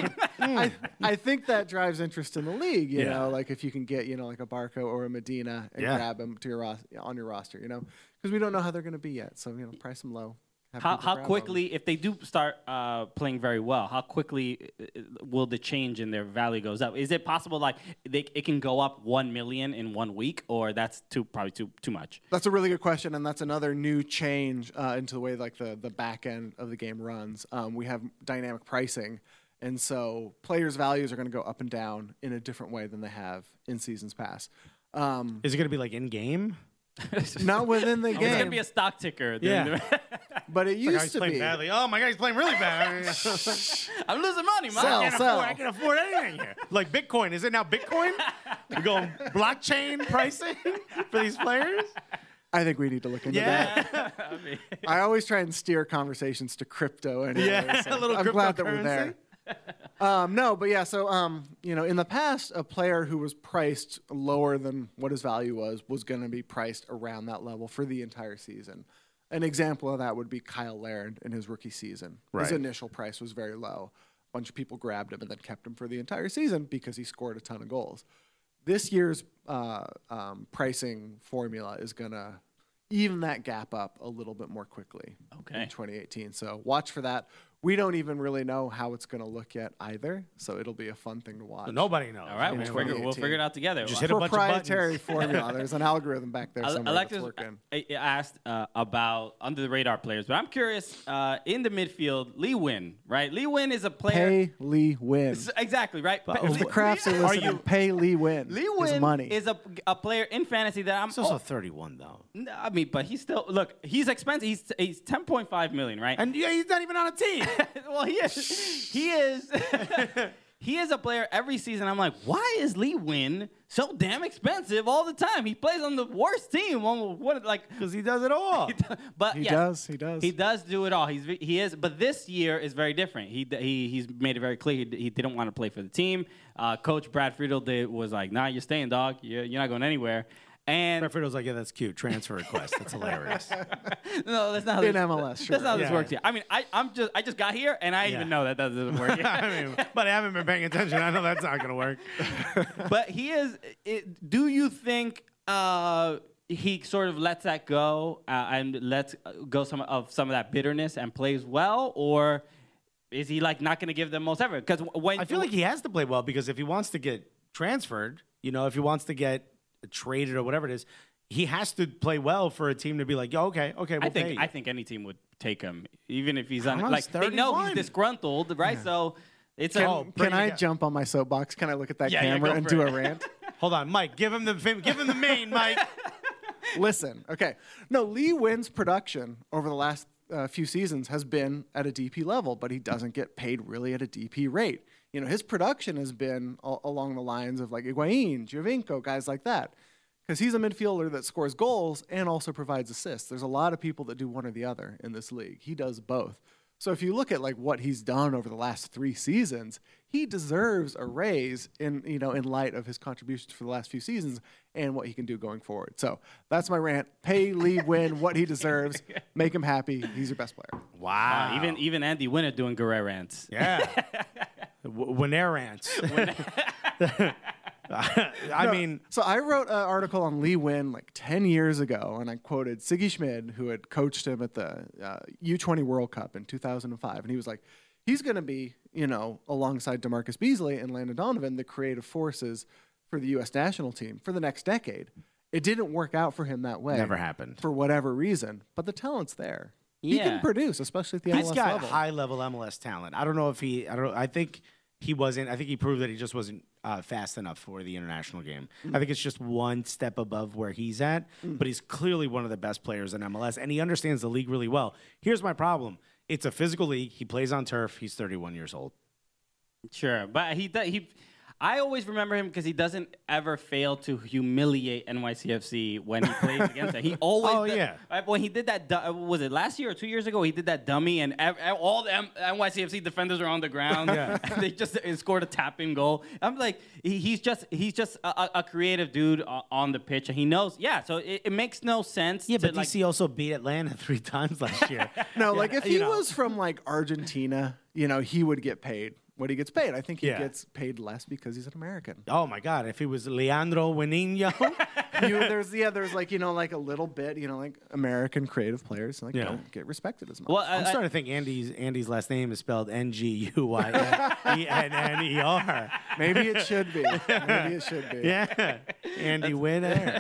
Speaker 5: I I think that drives interest in the league. You
Speaker 3: Yeah.
Speaker 5: know, like if you can get you know like a Barco or a Medina and
Speaker 3: Yeah.
Speaker 5: grab them to your ros- on your roster, you know, because we don't know how they're going to be yet. So you know, price them low. Have
Speaker 4: How
Speaker 5: people
Speaker 4: how
Speaker 5: grab 'em.
Speaker 4: quickly, if they do start uh, playing very well, how quickly uh, will the change in their value goes up? Is it possible like they, it can go up one million in one week, or that's too probably too too much?
Speaker 5: That's a really good question, and that's another new change uh, into the way like the the back end of the game runs. Um, we have dynamic pricing, and so players' values are going to go up and down in a different way than they have in seasons past. Um,
Speaker 3: Is it going to be like in-game?
Speaker 5: not within the
Speaker 4: It's gonna
Speaker 5: game,
Speaker 4: be a stock ticker. during
Speaker 3: Yeah.
Speaker 4: the-
Speaker 5: but it
Speaker 3: Like,
Speaker 5: used
Speaker 3: he's
Speaker 5: to
Speaker 3: playing
Speaker 5: be.
Speaker 3: badly. Oh, my guy's playing really bad.
Speaker 4: I'm losing money, man.
Speaker 5: Sell,
Speaker 3: I can't
Speaker 5: sell.
Speaker 3: afford, I can't afford anything here. Like Bitcoin. Is it now Bitcoin? We're going blockchain pricing for these players?
Speaker 5: I think we need to look into that.
Speaker 3: Yeah.
Speaker 4: I mean,
Speaker 5: I always try and steer conversations to crypto. Anyway,
Speaker 3: Yeah,
Speaker 5: so
Speaker 3: a little
Speaker 5: I'm glad that we're
Speaker 3: cryptocurrency.
Speaker 5: there. Um, no, but yeah, so um, you know, in the past, a player who was priced lower than what his value was was going to be priced around that level for the entire season. An example of that would be Kyle Laird in his rookie season. His
Speaker 3: Right.
Speaker 5: initial price was very low. A bunch of people grabbed him and then kept him for the entire season because he scored a ton of goals. This year's uh, um, pricing formula is going to even that gap up a little bit more quickly
Speaker 4: Okay.
Speaker 5: in twenty eighteen. So watch for that. We don't even really know how it's going to look yet either, so it'll be a fun thing to watch.
Speaker 3: Nobody knows.
Speaker 4: all right,
Speaker 3: You
Speaker 4: we'll
Speaker 3: know,
Speaker 4: figure, we'll
Speaker 5: eighteen.
Speaker 4: figure it out together.
Speaker 3: Just
Speaker 4: Well,
Speaker 3: hit a bunch of
Speaker 5: Proprietary
Speaker 3: buttons.
Speaker 5: formula. There's an algorithm back there
Speaker 4: I,
Speaker 5: somewhere
Speaker 4: I like
Speaker 5: that's
Speaker 4: this.
Speaker 5: working.
Speaker 4: I, I asked uh, about under the radar players, but I'm curious. Uh, in the midfield, Lee Win, right? Lee Win is a player.
Speaker 5: Pay Lee Win.
Speaker 4: S- Exactly right. Pa-
Speaker 5: If the
Speaker 4: Lee-
Speaker 5: crafts are
Speaker 3: Are
Speaker 5: listening,
Speaker 3: you-
Speaker 5: pay Lee Win.
Speaker 4: Lee
Speaker 5: His
Speaker 4: Win
Speaker 5: money.
Speaker 4: is a, a player in fantasy that I'm.
Speaker 3: He's also
Speaker 4: oh,
Speaker 3: thirty-one, though.
Speaker 4: no, I mean, but he's still look. He's expensive. He's he's ten point five million, right?
Speaker 3: And yeah, he's not even on a team.
Speaker 4: well, he is. He is. he is a player every season. I'm like, why is Lee Win so damn expensive all the time? He plays on the worst team. On what like?
Speaker 3: Because he does it all.
Speaker 4: But
Speaker 5: He
Speaker 4: yes,
Speaker 5: does, he does.
Speaker 4: He does do it all. He's he is. But this year is very different. He he he's made it very clear he, he didn't want to play for the team. Uh, Coach Brad Friedel did, was like, nah, you're staying, dog. You're, you're not going anywhere. And
Speaker 3: Brett Friedel's like, yeah, that's cute. Transfer request. That's hilarious.
Speaker 4: no, that's not how
Speaker 5: In
Speaker 4: this,
Speaker 5: M L S, sure.
Speaker 4: That's not how this
Speaker 3: Yeah.
Speaker 4: works here. I mean, I I'm just I just got here and I
Speaker 3: Yeah.
Speaker 4: even know that that doesn't work.
Speaker 3: I mean, but I haven't been paying attention. I know that's not going to work.
Speaker 4: But he is. It, do you think uh, he sort of lets that go uh, and lets go some of some of that bitterness and plays well, or is he like not going to give them most effort? Because when
Speaker 3: I feel like he has to play well because if he wants to get transferred, you know, if he wants to get traded or whatever it is, he has to play well for a team to be like, yo, okay, okay, we'll
Speaker 4: I think
Speaker 3: pay you.
Speaker 4: I think any team would take him, even if he's
Speaker 3: Come
Speaker 4: on.
Speaker 3: on,
Speaker 4: Like
Speaker 3: he's
Speaker 4: they know he's
Speaker 3: thirty-one.
Speaker 4: disgruntled, right? So it's
Speaker 5: Can,
Speaker 4: a.
Speaker 3: Oh, bring
Speaker 5: can
Speaker 3: it
Speaker 5: I
Speaker 3: down.
Speaker 5: jump on my soapbox? Can I look at that
Speaker 4: Yeah, yeah,
Speaker 5: camera
Speaker 4: go
Speaker 5: and
Speaker 4: for
Speaker 5: do
Speaker 4: it.
Speaker 5: a rant?
Speaker 3: Hold on, Mike. Give him the give him the main, Mike.
Speaker 5: Listen, okay. No, Lee Win's production over the last uh, few seasons has been at a D P level, but he doesn't get paid really at a D P rate. You know, his production has been a- along the lines of like Higuain, Giovinco, guys like that. Because he's a midfielder that scores goals and also provides assists. There's a lot of people that do one or the other in this league. He does both. So if you look at like what he's done over the last three seasons, he deserves a raise in you know in light of his contributions for the last few seasons and what he can do going forward. So that's my rant. Pay Lee Win what he deserves. Make him happy. He's your best player.
Speaker 3: Wow.
Speaker 4: Uh, even even Andy Winner doing Guerrero rants.
Speaker 3: yeah. W- Winner rants. I
Speaker 5: No,
Speaker 3: mean,
Speaker 5: so I wrote an article on Lee Win like ten years ago, and I quoted Siggy Schmid, who had coached him at the uh, U twenty World Cup in two thousand five, and he was like, he's going to be, you know, alongside DeMarcus Beasley and Landon Donovan, the creative forces for the U S national team for the next decade. It didn't work out for him that way.
Speaker 3: Never happened.
Speaker 5: For whatever reason, but the talent's there. He
Speaker 4: Yeah.
Speaker 5: can produce, especially at the M L S
Speaker 3: he's got
Speaker 5: level.
Speaker 3: high level M L S talent. I don't know if he. I don't. I think he wasn't. I think he proved that he just wasn't uh, fast enough for the international game.
Speaker 5: Mm.
Speaker 3: I think it's just one step above where he's at.
Speaker 5: Mm.
Speaker 3: But he's clearly one of the best players in M L S, and he understands the league really well. Here's my problem: it's a physical league. He plays on turf. He's thirty-one years old.
Speaker 4: Sure, but he does. He, I always remember him because he doesn't ever fail to humiliate N Y C F C when he plays against it. He always.
Speaker 3: Oh,
Speaker 4: does-
Speaker 3: yeah.
Speaker 4: uh, When he did that, du- was it last year or two years ago? He did that dummy, and ev- ev- all the M- N Y C F C defenders are on the ground.
Speaker 3: Yeah.
Speaker 4: And they just uh, scored a tapping goal. I'm like, he, he's just he's just a, a- a creative dude uh, on the pitch, and he knows. Yeah, so it, it makes no sense.
Speaker 3: Yeah,
Speaker 4: to,
Speaker 3: but
Speaker 4: like,
Speaker 3: D C also beat Atlanta three times last year.
Speaker 5: No, like if he
Speaker 3: you know.
Speaker 5: was from like Argentina, you know, he would get paid what he gets paid. I think he
Speaker 3: Yeah.
Speaker 5: gets paid less because he's an American.
Speaker 3: Oh my God! If he was Leandro Juninho,
Speaker 5: you, there's yeah, there's like you know like a little bit, you know, like American creative players like
Speaker 3: Yeah.
Speaker 5: don't get respected as much.
Speaker 4: well, I,
Speaker 3: I'm
Speaker 4: I-
Speaker 3: starting to think Andy's Andy's last name is spelled N G U Y E N N E R.
Speaker 5: Maybe it should be. Maybe it should be.
Speaker 3: Yeah, Andy Winner.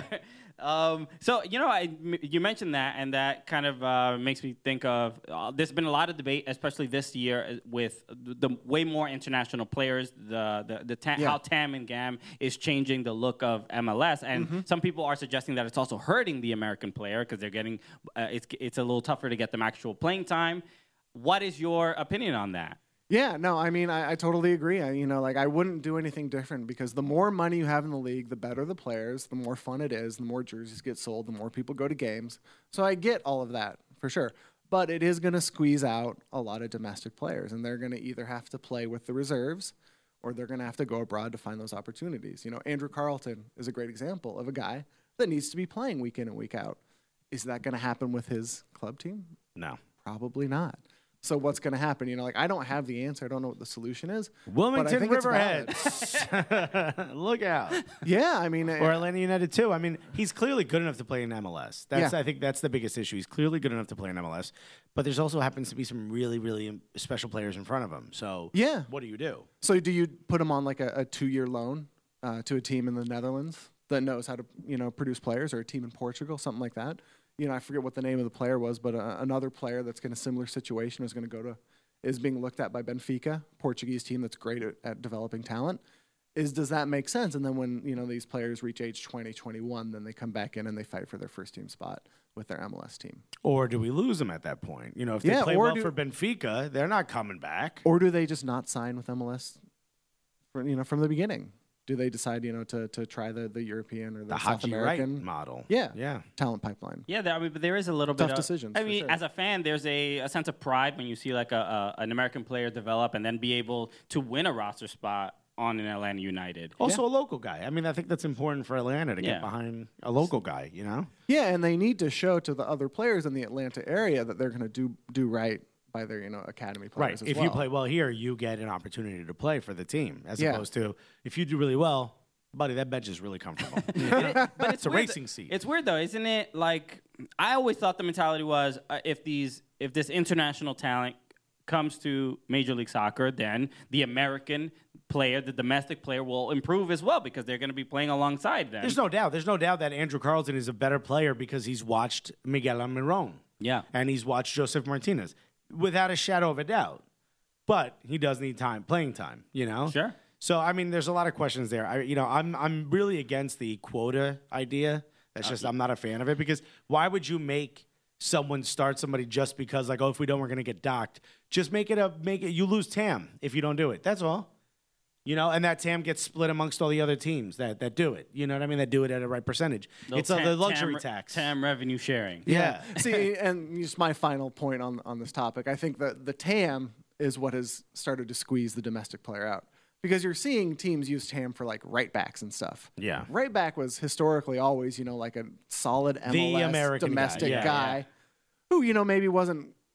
Speaker 4: Um, so you know, I, m- you mentioned that, and that kind of uh, makes me think of. Uh, there's been a lot of debate, especially this year, uh, with the, the way more international players. The the, the ta-
Speaker 5: Yeah.
Speaker 4: how Tam and Gam is changing the look of M L S, and
Speaker 5: Mm-hmm.
Speaker 4: some people are suggesting that it's also hurting the American player because they're getting uh, it's it's a little tougher to get them actual playing time. What is your opinion on that?
Speaker 5: Yeah, no, I mean, I, I totally agree. I, you know, like I wouldn't do anything different because the more money you have in the league, the better the players, the more fun it is, the more jerseys get sold, the more people go to games. So I get all of that for sure. But it is going to squeeze out a lot of domestic players, and they're going to either have to play with the reserves or they're going to have to go abroad to find those opportunities. You know, Andrew Carlton is a great example of a guy that needs to be playing week in and week out. Is that going to happen with his club team?
Speaker 3: No.
Speaker 5: Probably not. So what's going to happen? You know, like I don't have the answer. I don't know what the solution is. but I
Speaker 3: Wilmington
Speaker 5: think it's valid.
Speaker 3: Riverheads. Look out.
Speaker 5: Yeah, I mean,
Speaker 3: Or
Speaker 5: uh,
Speaker 3: Atlanta United too. I mean, he's clearly good enough to play in M L S. That's
Speaker 5: Yeah.
Speaker 3: I think that's the biggest issue. He's clearly good enough to play in M L S, but there's also happens to be some really, really special players in front of him. So
Speaker 5: Yeah.
Speaker 3: what do you do?
Speaker 5: so do you put him on like a, a two-year loan uh, to a team in the Netherlands that knows how to, you know, produce players, or a team in Portugal, something like that? You know, I forget what the name of the player was, but uh, another player that's in a similar situation is going to go to, is being looked at by Benfica, Portuguese team that's great at, at developing talent. Is does that make sense? And then when you know these players reach age twenty, twenty-one, then they come back in and they fight for their first team spot with their M L S team.
Speaker 3: Or do we lose them at that point? You know, if they
Speaker 5: Yeah,
Speaker 3: play
Speaker 5: or
Speaker 3: well
Speaker 5: do-
Speaker 3: for Benfica, they're not coming back.
Speaker 5: Or do they just not sign with M L S, for, you know, from the beginning? Do they decide, you know, to, to try the, the European or the,
Speaker 3: the
Speaker 5: South
Speaker 3: Haji Wright
Speaker 5: American
Speaker 3: model.
Speaker 5: Yeah.
Speaker 3: Yeah.
Speaker 5: talent pipeline?
Speaker 4: Yeah, there, I mean, but there is a little
Speaker 5: Tough
Speaker 4: bit of
Speaker 5: decisions,
Speaker 4: I
Speaker 5: for
Speaker 4: mean,
Speaker 5: sure.
Speaker 4: as a fan, there's a, a sense of pride when you see like a, a an American player develop and then be able to win a roster spot on an Atlanta United.
Speaker 3: Also a local guy. I mean, I think that's important for Atlanta to
Speaker 4: Yeah.
Speaker 3: get behind a local guy, you know?
Speaker 5: Yeah, and they need to show to the other players in the Atlanta area that they're going to do do right by their, you know, academy players
Speaker 3: Right.
Speaker 5: as
Speaker 3: If
Speaker 5: well.
Speaker 3: you play well here, you get an opportunity to play for the team, as
Speaker 5: Yeah.
Speaker 3: opposed to if you do really well, buddy, that bench is really comfortable.
Speaker 4: But it's,
Speaker 3: It's a
Speaker 4: weird
Speaker 3: racing
Speaker 4: th-
Speaker 3: seat.
Speaker 4: It's weird though, isn't it? Like I always thought the mentality was uh, if these if this international talent comes to Major League Soccer, then the American player, the domestic player, will improve as well because they're going to be playing alongside them.
Speaker 3: There's no doubt. There's no doubt that Andrew Carlton is a better player because he's watched Miguel Almiron.
Speaker 4: Yeah.
Speaker 3: And he's watched Joseph Martinez, without a shadow of a doubt. But he does need time, playing time, you know?
Speaker 4: Sure.
Speaker 3: So, I mean, there's a lot of questions there. I, you know, I'm I'm really against the quota idea. That's just, I'm not a fan of it because why would you make someone start somebody just because, like, oh, if we don't, we're going to get docked? Just make it a, make it, you lose Tam if you don't do it. That's all. You know, and that Tam gets split amongst all the other teams that, that do it. You know what I mean? That do it at a right percentage.
Speaker 4: Little
Speaker 3: It's a,
Speaker 4: tam-
Speaker 3: the luxury
Speaker 4: tam,
Speaker 3: tax.
Speaker 4: Tam revenue sharing.
Speaker 3: Yeah.
Speaker 5: See, and just my final point on on this topic, I think that the T A M is what has started to squeeze the domestic player out. Because you're seeing teams use T A M for like right backs and stuff.
Speaker 3: Yeah.
Speaker 5: Right back was historically always, you know, like a solid M L S
Speaker 3: American guy,
Speaker 5: domestic
Speaker 3: yeah,
Speaker 5: guy
Speaker 3: yeah.
Speaker 5: who, you know, maybe wasn't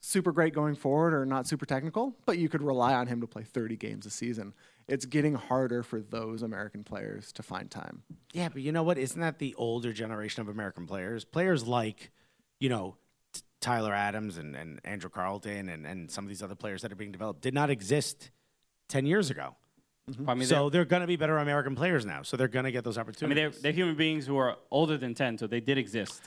Speaker 5: super great going forward or not super technical, but you could rely on him to play thirty games a season. It's getting harder for those American players to find time.
Speaker 3: Yeah, but you know what? Isn't that the older generation of American players? Players like, you know, T- Tyler Adams and, and Andrew Carlton and, and some of these other players that are being developed did not exist ten years ago.
Speaker 4: Mm-hmm. I mean,
Speaker 3: so they're, they're going to be better American players now. So they're going to get those
Speaker 4: I mean,
Speaker 3: opportunities.
Speaker 4: they're, they're human beings who are older than ten, so they did exist.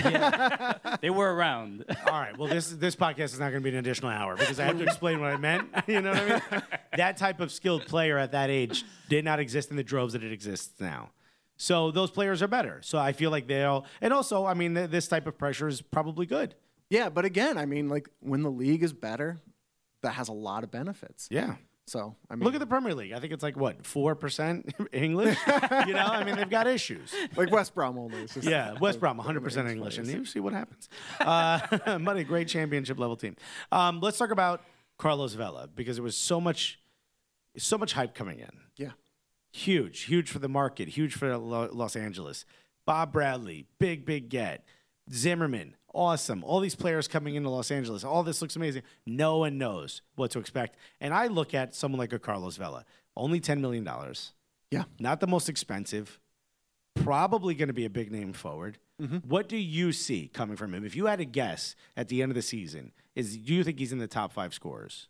Speaker 4: They were around.
Speaker 3: All right. Well, this this podcast is not going to be an additional hour because I have to explain what I meant. You know what I mean? That type of skilled player at that age did not exist in the droves that it exists now. So those players are better. So I feel like they'll, and also, I mean, th- this type of pressure is probably good.
Speaker 5: Yeah, but again, I mean, like when the league is better, that has a lot of benefits.
Speaker 3: Yeah.
Speaker 5: So I mean,
Speaker 3: Look at the Premier League. I think it's like what four percent English. You know, I mean, they've got issues.
Speaker 5: like West Brom only. It's just
Speaker 3: Yeah, West Brom, one hundred percent English, and you see what happens. Uh, but a great championship level team. Um, let's talk about Carlos Vela because there was so much, so much hype coming in.
Speaker 5: Yeah.
Speaker 3: Huge, huge for the market, huge for Lo- Los Angeles. Bob Bradley, big, big get. Zimmerman, awesome. All these players coming into Los Angeles. All this looks amazing. No one knows what to expect. And I look at someone like a Carlos Vela, only ten million dollars.
Speaker 5: Yeah.
Speaker 3: Not the most expensive. Probably going to be a big name forward.
Speaker 5: Mm-hmm.
Speaker 3: What do you see coming from him? If you had to guess at the end of the season, is do you think he's in the top five scorers?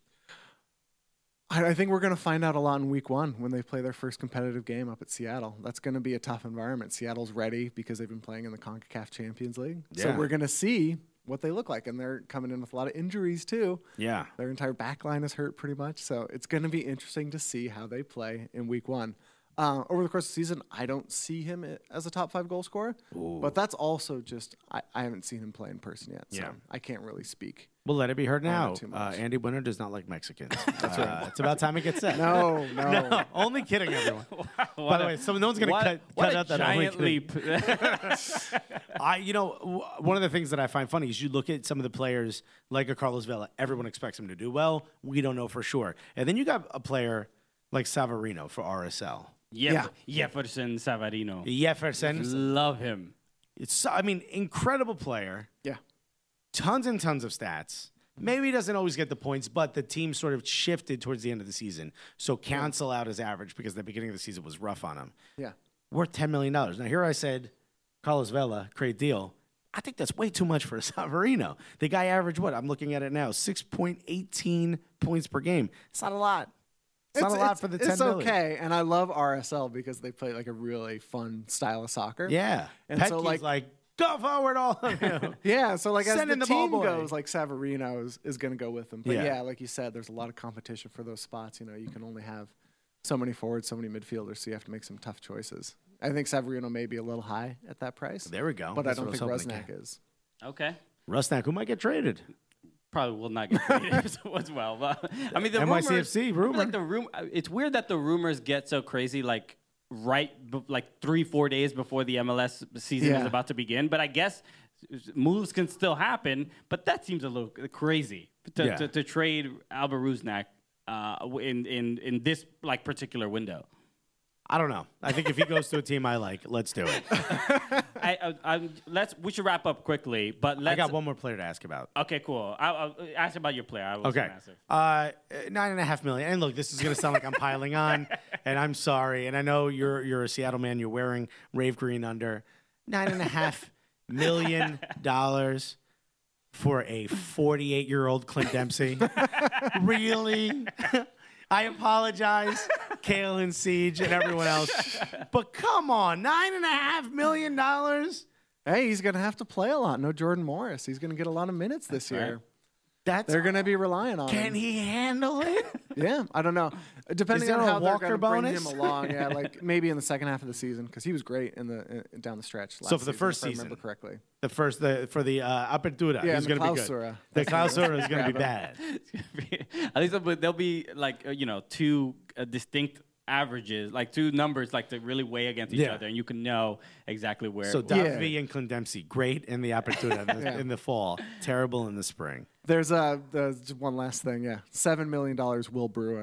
Speaker 5: I, I think we're going to find out a lot in week one when they play their first competitive game up at Seattle. That's going to be a tough environment. Seattle's ready because they've been playing in the CONCACAF Champions League. So
Speaker 3: Yeah.
Speaker 5: we're going to see what they look like. And they're coming in with a lot of injuries, too.
Speaker 3: Yeah.
Speaker 5: Their entire back line is hurt pretty much. So it's going to be interesting to see how they play in week one. Uh, over the course of the season, I don't see him i- as a top five goal scorer. But that's also just, I, I haven't seen him play in person yet. So
Speaker 3: Yeah.
Speaker 5: I can't really speak.
Speaker 3: Well, let it be heard now.
Speaker 5: too
Speaker 3: Uh,
Speaker 5: much.
Speaker 3: Andy Winter does not like Mexicans. That's right. It's about time it gets said.
Speaker 5: No, no.
Speaker 3: No, only kidding, everyone. By the way, so no one's going to
Speaker 4: What,
Speaker 3: cut,
Speaker 4: what
Speaker 3: cut
Speaker 4: a
Speaker 3: out that only
Speaker 4: giant
Speaker 3: kidding.
Speaker 4: leap.
Speaker 3: I, you know, w- one of the things that I find funny is you look at some of the players like a Carlos Vela. Everyone expects him to do well. We don't know for sure. And then you got a player like Savarino for R S L.
Speaker 4: Jeff- Jefferson Savarino.
Speaker 3: Jefferson.
Speaker 4: Love him.
Speaker 3: It's, I mean, incredible player.
Speaker 5: Yeah.
Speaker 3: Tons and tons of stats. Maybe he doesn't always get the points, but the team sort of shifted towards the end of the season. So cancel out his average because the beginning of the season was rough on him.
Speaker 5: Yeah.
Speaker 3: Worth ten million dollars. Now, here I said, Carlos Vela, great deal. I think that's way too much for Savarino. The guy averaged what? I'm looking at it now, six point one eight points per game. It's not a lot. It's, not a lot for the ten
Speaker 5: It's
Speaker 3: million.
Speaker 5: okay, and I love R S L because they play like a really fun style of soccer.
Speaker 3: Yeah.
Speaker 5: And
Speaker 3: Petke's
Speaker 5: so, like-
Speaker 3: like, go forward, all of you.
Speaker 5: Yeah, so like as
Speaker 3: Send
Speaker 5: the
Speaker 3: in the ball
Speaker 5: team
Speaker 3: boy.
Speaker 5: goes, like Savarino is, is going to go with them. But
Speaker 3: Yeah.
Speaker 5: yeah. like you said, there's a lot of competition for those spots. You know, you can only have so many forwards, so many midfielders, so you have to make some tough choices. I think Savarino may be a little high at that price.
Speaker 3: There we go.
Speaker 5: But
Speaker 3: That's
Speaker 5: I
Speaker 3: what
Speaker 5: don't think
Speaker 3: was hoping to
Speaker 5: Rusnak is.
Speaker 4: Okay.
Speaker 3: Rusnak, who might get traded?
Speaker 4: Probably will not get traded as well. But, I mean, the
Speaker 3: N Y C F C
Speaker 4: rumors,
Speaker 3: rumor.
Speaker 4: Like the room, it's weird that the rumors get so crazy, like right, b- like three, four days before the M L S season is
Speaker 5: Yeah.
Speaker 4: about to begin. But I guess moves can still happen. But that seems a little crazy to,
Speaker 3: Yeah.
Speaker 4: to, to trade Albert Rusnak uh, in in in this like particular window.
Speaker 3: I don't know. I think if he goes to a team I like, let's do it.
Speaker 4: I, I, I, let's. We should wrap up quickly. But let's.
Speaker 3: I got one more player to ask about.
Speaker 4: Okay, cool. I'll, I'll ask about your player. I was
Speaker 3: Okay.
Speaker 4: gonna ask it.
Speaker 3: Uh, nine and a half million. And look, this is going to sound like I'm piling on, and I'm sorry. And I know you're you're a Seattle man. You're wearing Rave Green under. Nine and a half million dollars for a forty-eight year old Clint Dempsey. Really? I apologize, Kale and Siege and everyone else. But come on, nine and a half million dollars?
Speaker 5: Hey, he's going to have to play a lot. No Jordan Morris. He's going to get a lot of minutes this year.
Speaker 4: right.
Speaker 3: That's
Speaker 5: They're going to be relying on
Speaker 3: Can
Speaker 5: him.
Speaker 3: he handle it?
Speaker 5: Yeah, I don't know. Depending
Speaker 3: there
Speaker 5: on
Speaker 3: a
Speaker 5: how they're
Speaker 3: Walker
Speaker 5: going to bring
Speaker 3: bonus?
Speaker 5: him along, yeah, like maybe in the second half of the season because he was great in the uh, down the stretch. Last
Speaker 3: So for the
Speaker 5: season,
Speaker 3: first
Speaker 5: if I
Speaker 3: season.
Speaker 5: remember correctly.
Speaker 3: The first, the for the uh, Apertura,
Speaker 5: Yeah,
Speaker 3: he's
Speaker 5: and the
Speaker 3: going to be good.
Speaker 5: Clausura.
Speaker 3: The Clausura is going to be
Speaker 5: Grab
Speaker 3: bad.
Speaker 4: At least there'll be- there'll be like uh, you know two uh, distinct averages, like two numbers, like to really weigh against each
Speaker 3: Yeah.
Speaker 4: other, and you can know exactly where.
Speaker 3: So
Speaker 4: where-
Speaker 3: Davi
Speaker 5: Yeah.
Speaker 3: and Clint Dempsey, great in the Apertura in, the,
Speaker 5: Yeah.
Speaker 3: in the fall, terrible in the spring.
Speaker 5: There's uh, there's just one last thing. Yeah, seven million dollars. Will Bruin.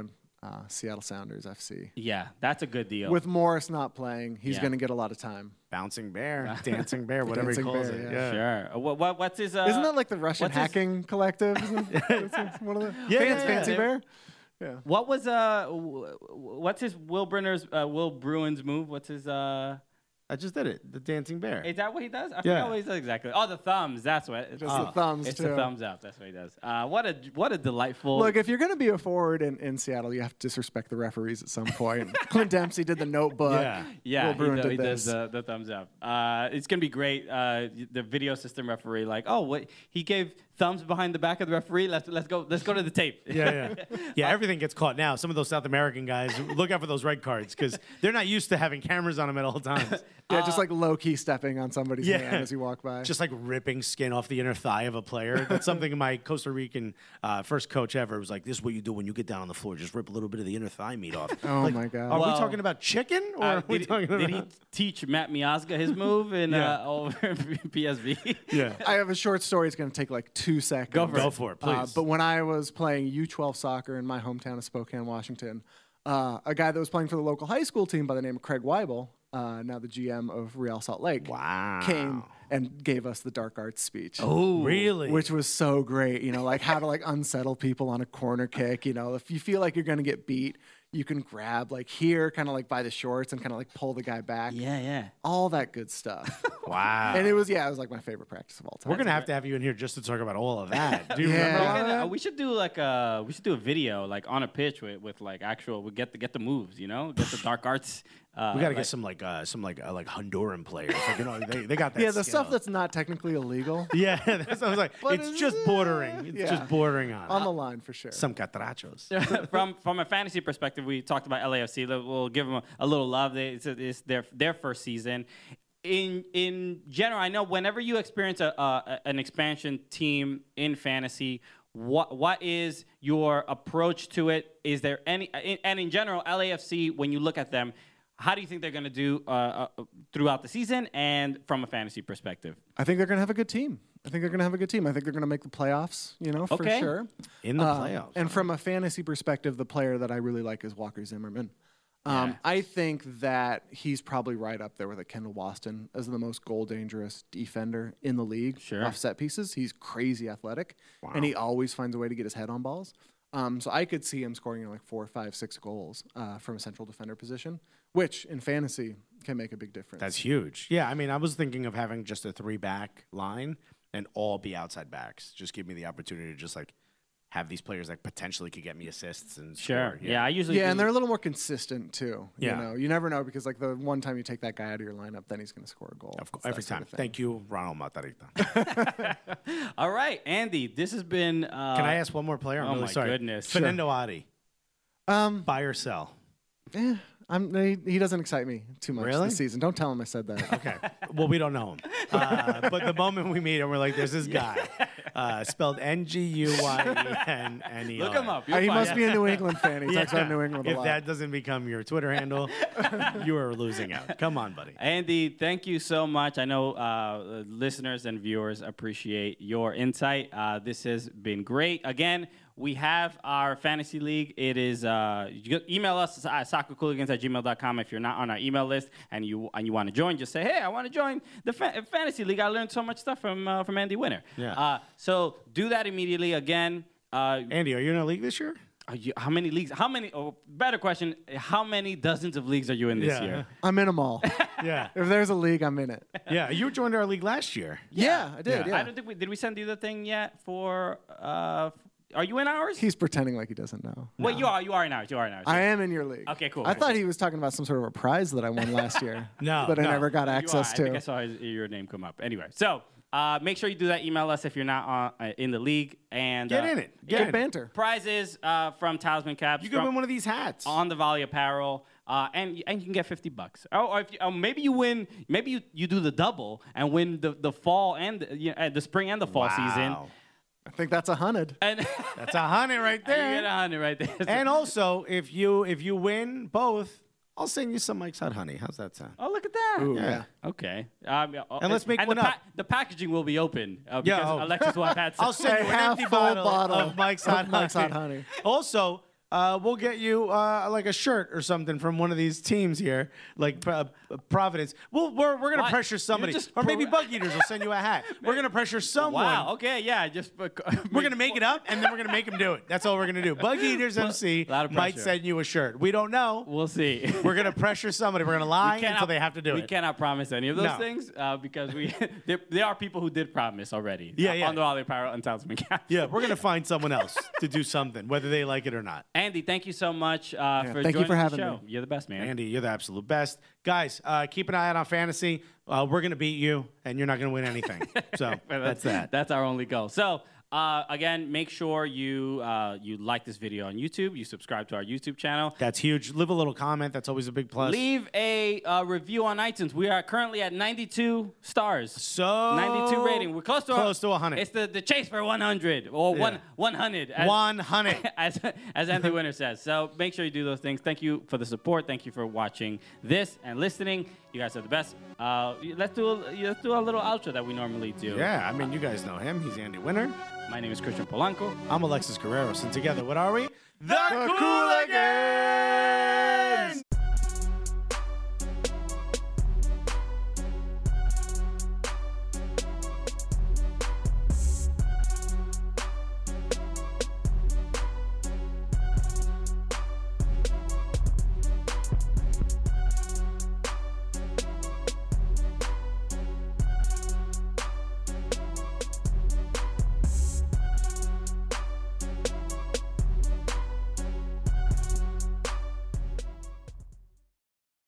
Speaker 5: uh, Seattle Sounders F C.
Speaker 4: Yeah, that's a good deal.
Speaker 5: With Morris not playing, he's
Speaker 4: Yeah.
Speaker 5: going to get a lot of time.
Speaker 3: Bouncing bear, dancing bear, whatever
Speaker 5: Dancing
Speaker 3: he calls
Speaker 5: bear,
Speaker 3: it.
Speaker 5: yeah.
Speaker 3: Yeah.
Speaker 4: Sure. Uh, what, what, what's his? Uh,
Speaker 5: Isn't that like the Russian
Speaker 4: what's his-
Speaker 5: hacking collective? Isn't it? It's- it's one of the
Speaker 3: Yeah,
Speaker 5: Fan-
Speaker 3: yeah, yeah.
Speaker 5: Fancy
Speaker 4: Yeah.
Speaker 5: Bear? Yeah.
Speaker 4: What was uh? w- w- What's his Will Brenner's uh, Will Bruin's move? What's his uh?
Speaker 3: I just did it. The dancing bear.
Speaker 4: Is that what he does? I
Speaker 3: Yeah.
Speaker 4: forgot what he does exactly. Oh, the thumbs. That's what.
Speaker 5: Just
Speaker 4: oh,
Speaker 5: the thumbs,
Speaker 4: It's
Speaker 5: too.
Speaker 4: the thumbs up. That's what he does. Uh, what a what a delightful.
Speaker 5: Look, if you're going to be a forward in, in Seattle, you have to disrespect the referees at some point. Clint Dempsey did the notebook.
Speaker 3: Yeah.
Speaker 4: Yeah,
Speaker 5: Will
Speaker 4: he,
Speaker 5: Bruin
Speaker 4: do-
Speaker 5: did
Speaker 4: he does
Speaker 5: this.
Speaker 4: the, the thumbs up. Uh, it's gonna be great. Uh, the video system referee, like, oh, what he gave thumbs behind the back of the referee. Let's let's go. Let's go to the tape.
Speaker 3: Yeah, yeah, yeah. Everything gets caught now. Some of those South American guys look out for those red cards because they're not used to having cameras on them at all times.
Speaker 5: Yeah, just like low key stepping on somebody's
Speaker 3: Yeah.
Speaker 5: hand as you walk by.
Speaker 3: Just like ripping skin off the inner thigh of a player. That's something my Costa Rican uh, first coach ever was like, this is what you do when you get down on the floor. Just rip a little bit of the inner thigh meat off.
Speaker 5: Oh,
Speaker 3: Like,
Speaker 5: my God.
Speaker 3: Are
Speaker 4: Well,
Speaker 3: we talking about chicken or
Speaker 4: Uh,
Speaker 3: are we
Speaker 4: did,
Speaker 3: talking
Speaker 4: did he
Speaker 3: about...
Speaker 4: teach Matt Miazga his move in
Speaker 3: Yeah.
Speaker 4: uh, over P S V?
Speaker 3: Yeah.
Speaker 5: I have a short story. It's going to take like two seconds.
Speaker 4: Go for
Speaker 3: Go
Speaker 4: it.
Speaker 3: for it,
Speaker 5: Uh,
Speaker 3: please.
Speaker 5: but when I was playing U twelve soccer in my hometown of Spokane, Washington, uh, a guy that was playing for the local high school team by the name of Craig Weibel, uh, now the G M of Real Salt Lake,
Speaker 3: Wow.
Speaker 5: came and gave us the dark arts speech.
Speaker 3: Oh, really?
Speaker 5: Which was so great, you know, like how to like unsettle people on a corner kick. You know, if you feel like you're gonna get beat, you can grab like here, kind of like by the shorts, and kind of like pull the guy back.
Speaker 4: Yeah, yeah.
Speaker 5: All that good stuff.
Speaker 3: Wow.
Speaker 5: And it was yeah, it was like my favorite practice of all time.
Speaker 3: We're going to have to have you in here just to talk about all of that. Do you
Speaker 5: Yeah.
Speaker 3: remember all of
Speaker 4: We're gonna-
Speaker 3: that?
Speaker 4: uh, we should do like a we should do a video like on a pitch with, with like actual we get the get the moves, you know, get the dark arts. Uh,
Speaker 3: We got to
Speaker 4: like-
Speaker 3: get some like uh, some like uh, like Honduran players. Like, you know, they, they got that.
Speaker 5: yeah, the
Speaker 3: skill.
Speaker 5: stuff that's not technically illegal
Speaker 3: Yeah, that's what I was like.
Speaker 5: But
Speaker 3: it's
Speaker 5: it's,
Speaker 3: just
Speaker 5: uh,
Speaker 3: bordering. It's
Speaker 5: yeah.
Speaker 3: just bordering on.
Speaker 5: on the line for sure.
Speaker 3: Some catrachos.
Speaker 4: from from a fantasy perspective, we talked about L A F C. We'll give them a, a little love. They- It's, it's their their first season. In in general, I know whenever you experience a, a an expansion team in fantasy, what what is your approach to it? Is there any and in general, L A F C, when you look at them, how do you think they're going to do uh, uh, throughout the season and from a fantasy perspective?
Speaker 5: I think they're going to have a good team. I think they're going to have a good team. I think they're going to make the playoffs, you know, for
Speaker 4: Okay.
Speaker 5: sure.
Speaker 3: In the
Speaker 5: Uh,
Speaker 3: playoffs.
Speaker 5: And from a fantasy perspective, the player that I really like is Walker Zimmerman. Um,
Speaker 4: Yeah.
Speaker 5: I think that he's probably right up there with a Kendall Waston as the most goal dangerous defender in the league.
Speaker 4: Sure.
Speaker 5: Off set pieces, he's crazy athletic, and he always finds a way to get his head on balls. Um, so I could see him scoring you know, like four, five, six goals uh, from a central defender position, which in fantasy can make a big difference.
Speaker 3: That's huge. Yeah, I mean, I was thinking of having just a three back line and all be outside backs. Just give me the opportunity to just like have these players that potentially could get me assists and
Speaker 4: Sure.
Speaker 3: score.
Speaker 4: Yeah, I usually
Speaker 5: Yeah,
Speaker 4: do-
Speaker 5: and they're a little more consistent too.
Speaker 3: Yeah.
Speaker 5: You know, you never know because like the one time you take that guy out of your lineup, then he's going to score a goal.
Speaker 3: Of course,
Speaker 5: It's that
Speaker 3: every
Speaker 5: sort
Speaker 3: time.
Speaker 5: of thing.
Speaker 3: Thank you, Ronald Matarita.
Speaker 4: All right, Andy, this has been. Uh,
Speaker 3: Can I ask one more player? I'm
Speaker 4: oh
Speaker 3: really
Speaker 4: my
Speaker 3: sorry.
Speaker 4: goodness.
Speaker 3: Fernando Adi.
Speaker 5: Um,
Speaker 3: Buy or sell?
Speaker 5: eh, I'm, he, he doesn't excite me too much
Speaker 3: Really?
Speaker 5: this season. Don't tell him I said that.
Speaker 3: Okay. Well, we don't know him. Uh, but the moment we meet him, we're like, there's this guy. Uh, spelled N G U Y E N N E R.
Speaker 4: Look him up.
Speaker 5: Uh,
Speaker 4: You'll
Speaker 5: he
Speaker 4: find
Speaker 5: must
Speaker 4: it.
Speaker 5: be a New England fan. He talks about New England a
Speaker 3: If
Speaker 5: lot.
Speaker 3: that doesn't become your Twitter handle, you are losing out. Come on, buddy.
Speaker 4: Andy, thank you so much. I know uh, listeners and viewers appreciate your insight. Uh, this has been great. Again, we have our fantasy league. It is uh, you can email us at soccer cooligans at gmail dot com if you're not on our email list and you and you want to join. Just say, hey, I want to join the fa- fantasy league. I learned so much stuff from uh, from Andy Winter.
Speaker 3: Yeah.
Speaker 4: Uh, so do that immediately. Again, uh,
Speaker 3: Andy, are you in a league this year?
Speaker 4: are you, how many leagues? How many? Oh, better question. How many dozens of leagues are you in this
Speaker 3: Yeah.
Speaker 4: year?
Speaker 5: I'm in them all.
Speaker 3: Yeah.
Speaker 5: If there's a league, I'm in it.
Speaker 3: Yeah. You joined our league last year.
Speaker 5: Yeah, I did.
Speaker 3: Yeah.
Speaker 5: Yeah.
Speaker 4: I don't think we did. We send you the thing yet for. Uh, are you in ours?
Speaker 5: He's pretending like he doesn't know.
Speaker 4: Wait, you are. You are in ours. You are in ours.
Speaker 5: I am in your league.
Speaker 4: Okay, cool.
Speaker 5: I thought he was talking about some sort of a prize that I won last year.
Speaker 3: No,
Speaker 5: That I
Speaker 3: no.
Speaker 5: never got
Speaker 4: You are.
Speaker 5: access
Speaker 4: I
Speaker 5: to.
Speaker 4: think I saw his, your name come up. Anyway, so uh, make sure you do that. Email us if you're not uh, in the league. And
Speaker 3: Get
Speaker 4: uh,
Speaker 3: in it. Get
Speaker 5: Good
Speaker 3: in it.
Speaker 5: banter.
Speaker 4: Prizes uh, from Talisman Caps.
Speaker 3: You could
Speaker 4: from-
Speaker 3: win one of these hats.
Speaker 4: on the Volley Apparel, uh, and and you can get fifty bucks. Oh, or if you, oh, maybe you win. Maybe you, you do the double and win the, the fall and the, you know, uh, the spring and the fall season.
Speaker 3: Wow.
Speaker 5: I think that's a hundred.
Speaker 4: And
Speaker 3: That's a hundred right
Speaker 4: you get
Speaker 3: there.
Speaker 4: a hundred right there.
Speaker 3: And also, if you if you win both, I'll send you some Mike's Hot Honey. How's that sound?
Speaker 4: oh, look at that.
Speaker 5: Ooh,
Speaker 3: Yeah.
Speaker 5: yeah.
Speaker 4: Okay. Um, yeah,
Speaker 3: And let's make
Speaker 4: and
Speaker 3: one
Speaker 4: the
Speaker 3: up.
Speaker 4: The packaging will be open uh,
Speaker 3: Yeah,
Speaker 4: because
Speaker 3: oh.
Speaker 4: Alexis will have had some.
Speaker 3: I'll send you
Speaker 5: A
Speaker 3: an
Speaker 5: half
Speaker 3: empty
Speaker 5: full
Speaker 3: bottle,
Speaker 5: bottle
Speaker 3: of Mike's
Speaker 5: of
Speaker 3: Hot
Speaker 5: Mike's
Speaker 3: Honey.
Speaker 5: Hot Honey.
Speaker 3: Also, uh, we'll get you uh, like a shirt or something from one of these teams here, like uh, Providence. We'll, we're we're gonna
Speaker 4: What?
Speaker 3: pressure somebody,
Speaker 4: You're just
Speaker 3: or maybe
Speaker 4: pro-
Speaker 3: Bug Eaters will send you a hat. We're gonna pressure someone.
Speaker 4: Wow. Okay. Yeah. Just uh,
Speaker 3: We're gonna make it up, and then we're gonna make him do it. That's all we're gonna do. Bug Eaters M C
Speaker 4: lot of
Speaker 3: might
Speaker 4: pressure.
Speaker 3: send you a shirt. We don't know.
Speaker 4: We'll see.
Speaker 3: We're gonna pressure somebody. We're gonna lie
Speaker 4: cannot-
Speaker 3: until they have to do
Speaker 4: we
Speaker 3: it.
Speaker 4: cannot promise any of those
Speaker 3: No.
Speaker 4: things uh, because we there, there are people who did promise already.
Speaker 3: Yeah,
Speaker 4: uh,
Speaker 3: yeah.
Speaker 4: Under all the apparel and talisman caps.
Speaker 3: Yeah, we're gonna find someone else to do something, whether they like it or not.
Speaker 4: Andy, thank you so much uh,
Speaker 5: Yeah,
Speaker 4: for
Speaker 5: thank you
Speaker 4: joining
Speaker 5: for having
Speaker 4: the show.
Speaker 5: me.
Speaker 4: You're the best, man.
Speaker 3: Andy, you're the absolute best. Guys, uh, keep an eye out on fantasy. Uh, we're gonna beat you, and you're not gonna win anything. So that's that.
Speaker 4: That's our only goal. So uh, again, make sure you uh, you like this video on YouTube. You subscribe to our YouTube channel.
Speaker 3: That's huge. Leave a little comment. That's always a big plus.
Speaker 4: Leave a uh, review on iTunes. We are currently at ninety-two stars.
Speaker 3: So
Speaker 4: ninety-two rating. We're close to
Speaker 3: close to one hundred.
Speaker 4: It's the, the chase for one hundred or one
Speaker 3: Yeah.
Speaker 4: one hundred. As,
Speaker 3: one hundred.
Speaker 4: as as Anthony Winter says. So make sure you do those things. Thank you for the support. Thank you for watching this and listening. You guys are the best. Uh, let's do a, let's do a little outro that we normally do.
Speaker 3: Yeah, I mean, you guys know him. He's Andy Winter.
Speaker 4: My name is Christian Polanco.
Speaker 3: I'm Alexis Guerreros, and together, what are we? The,
Speaker 5: The Cooligans!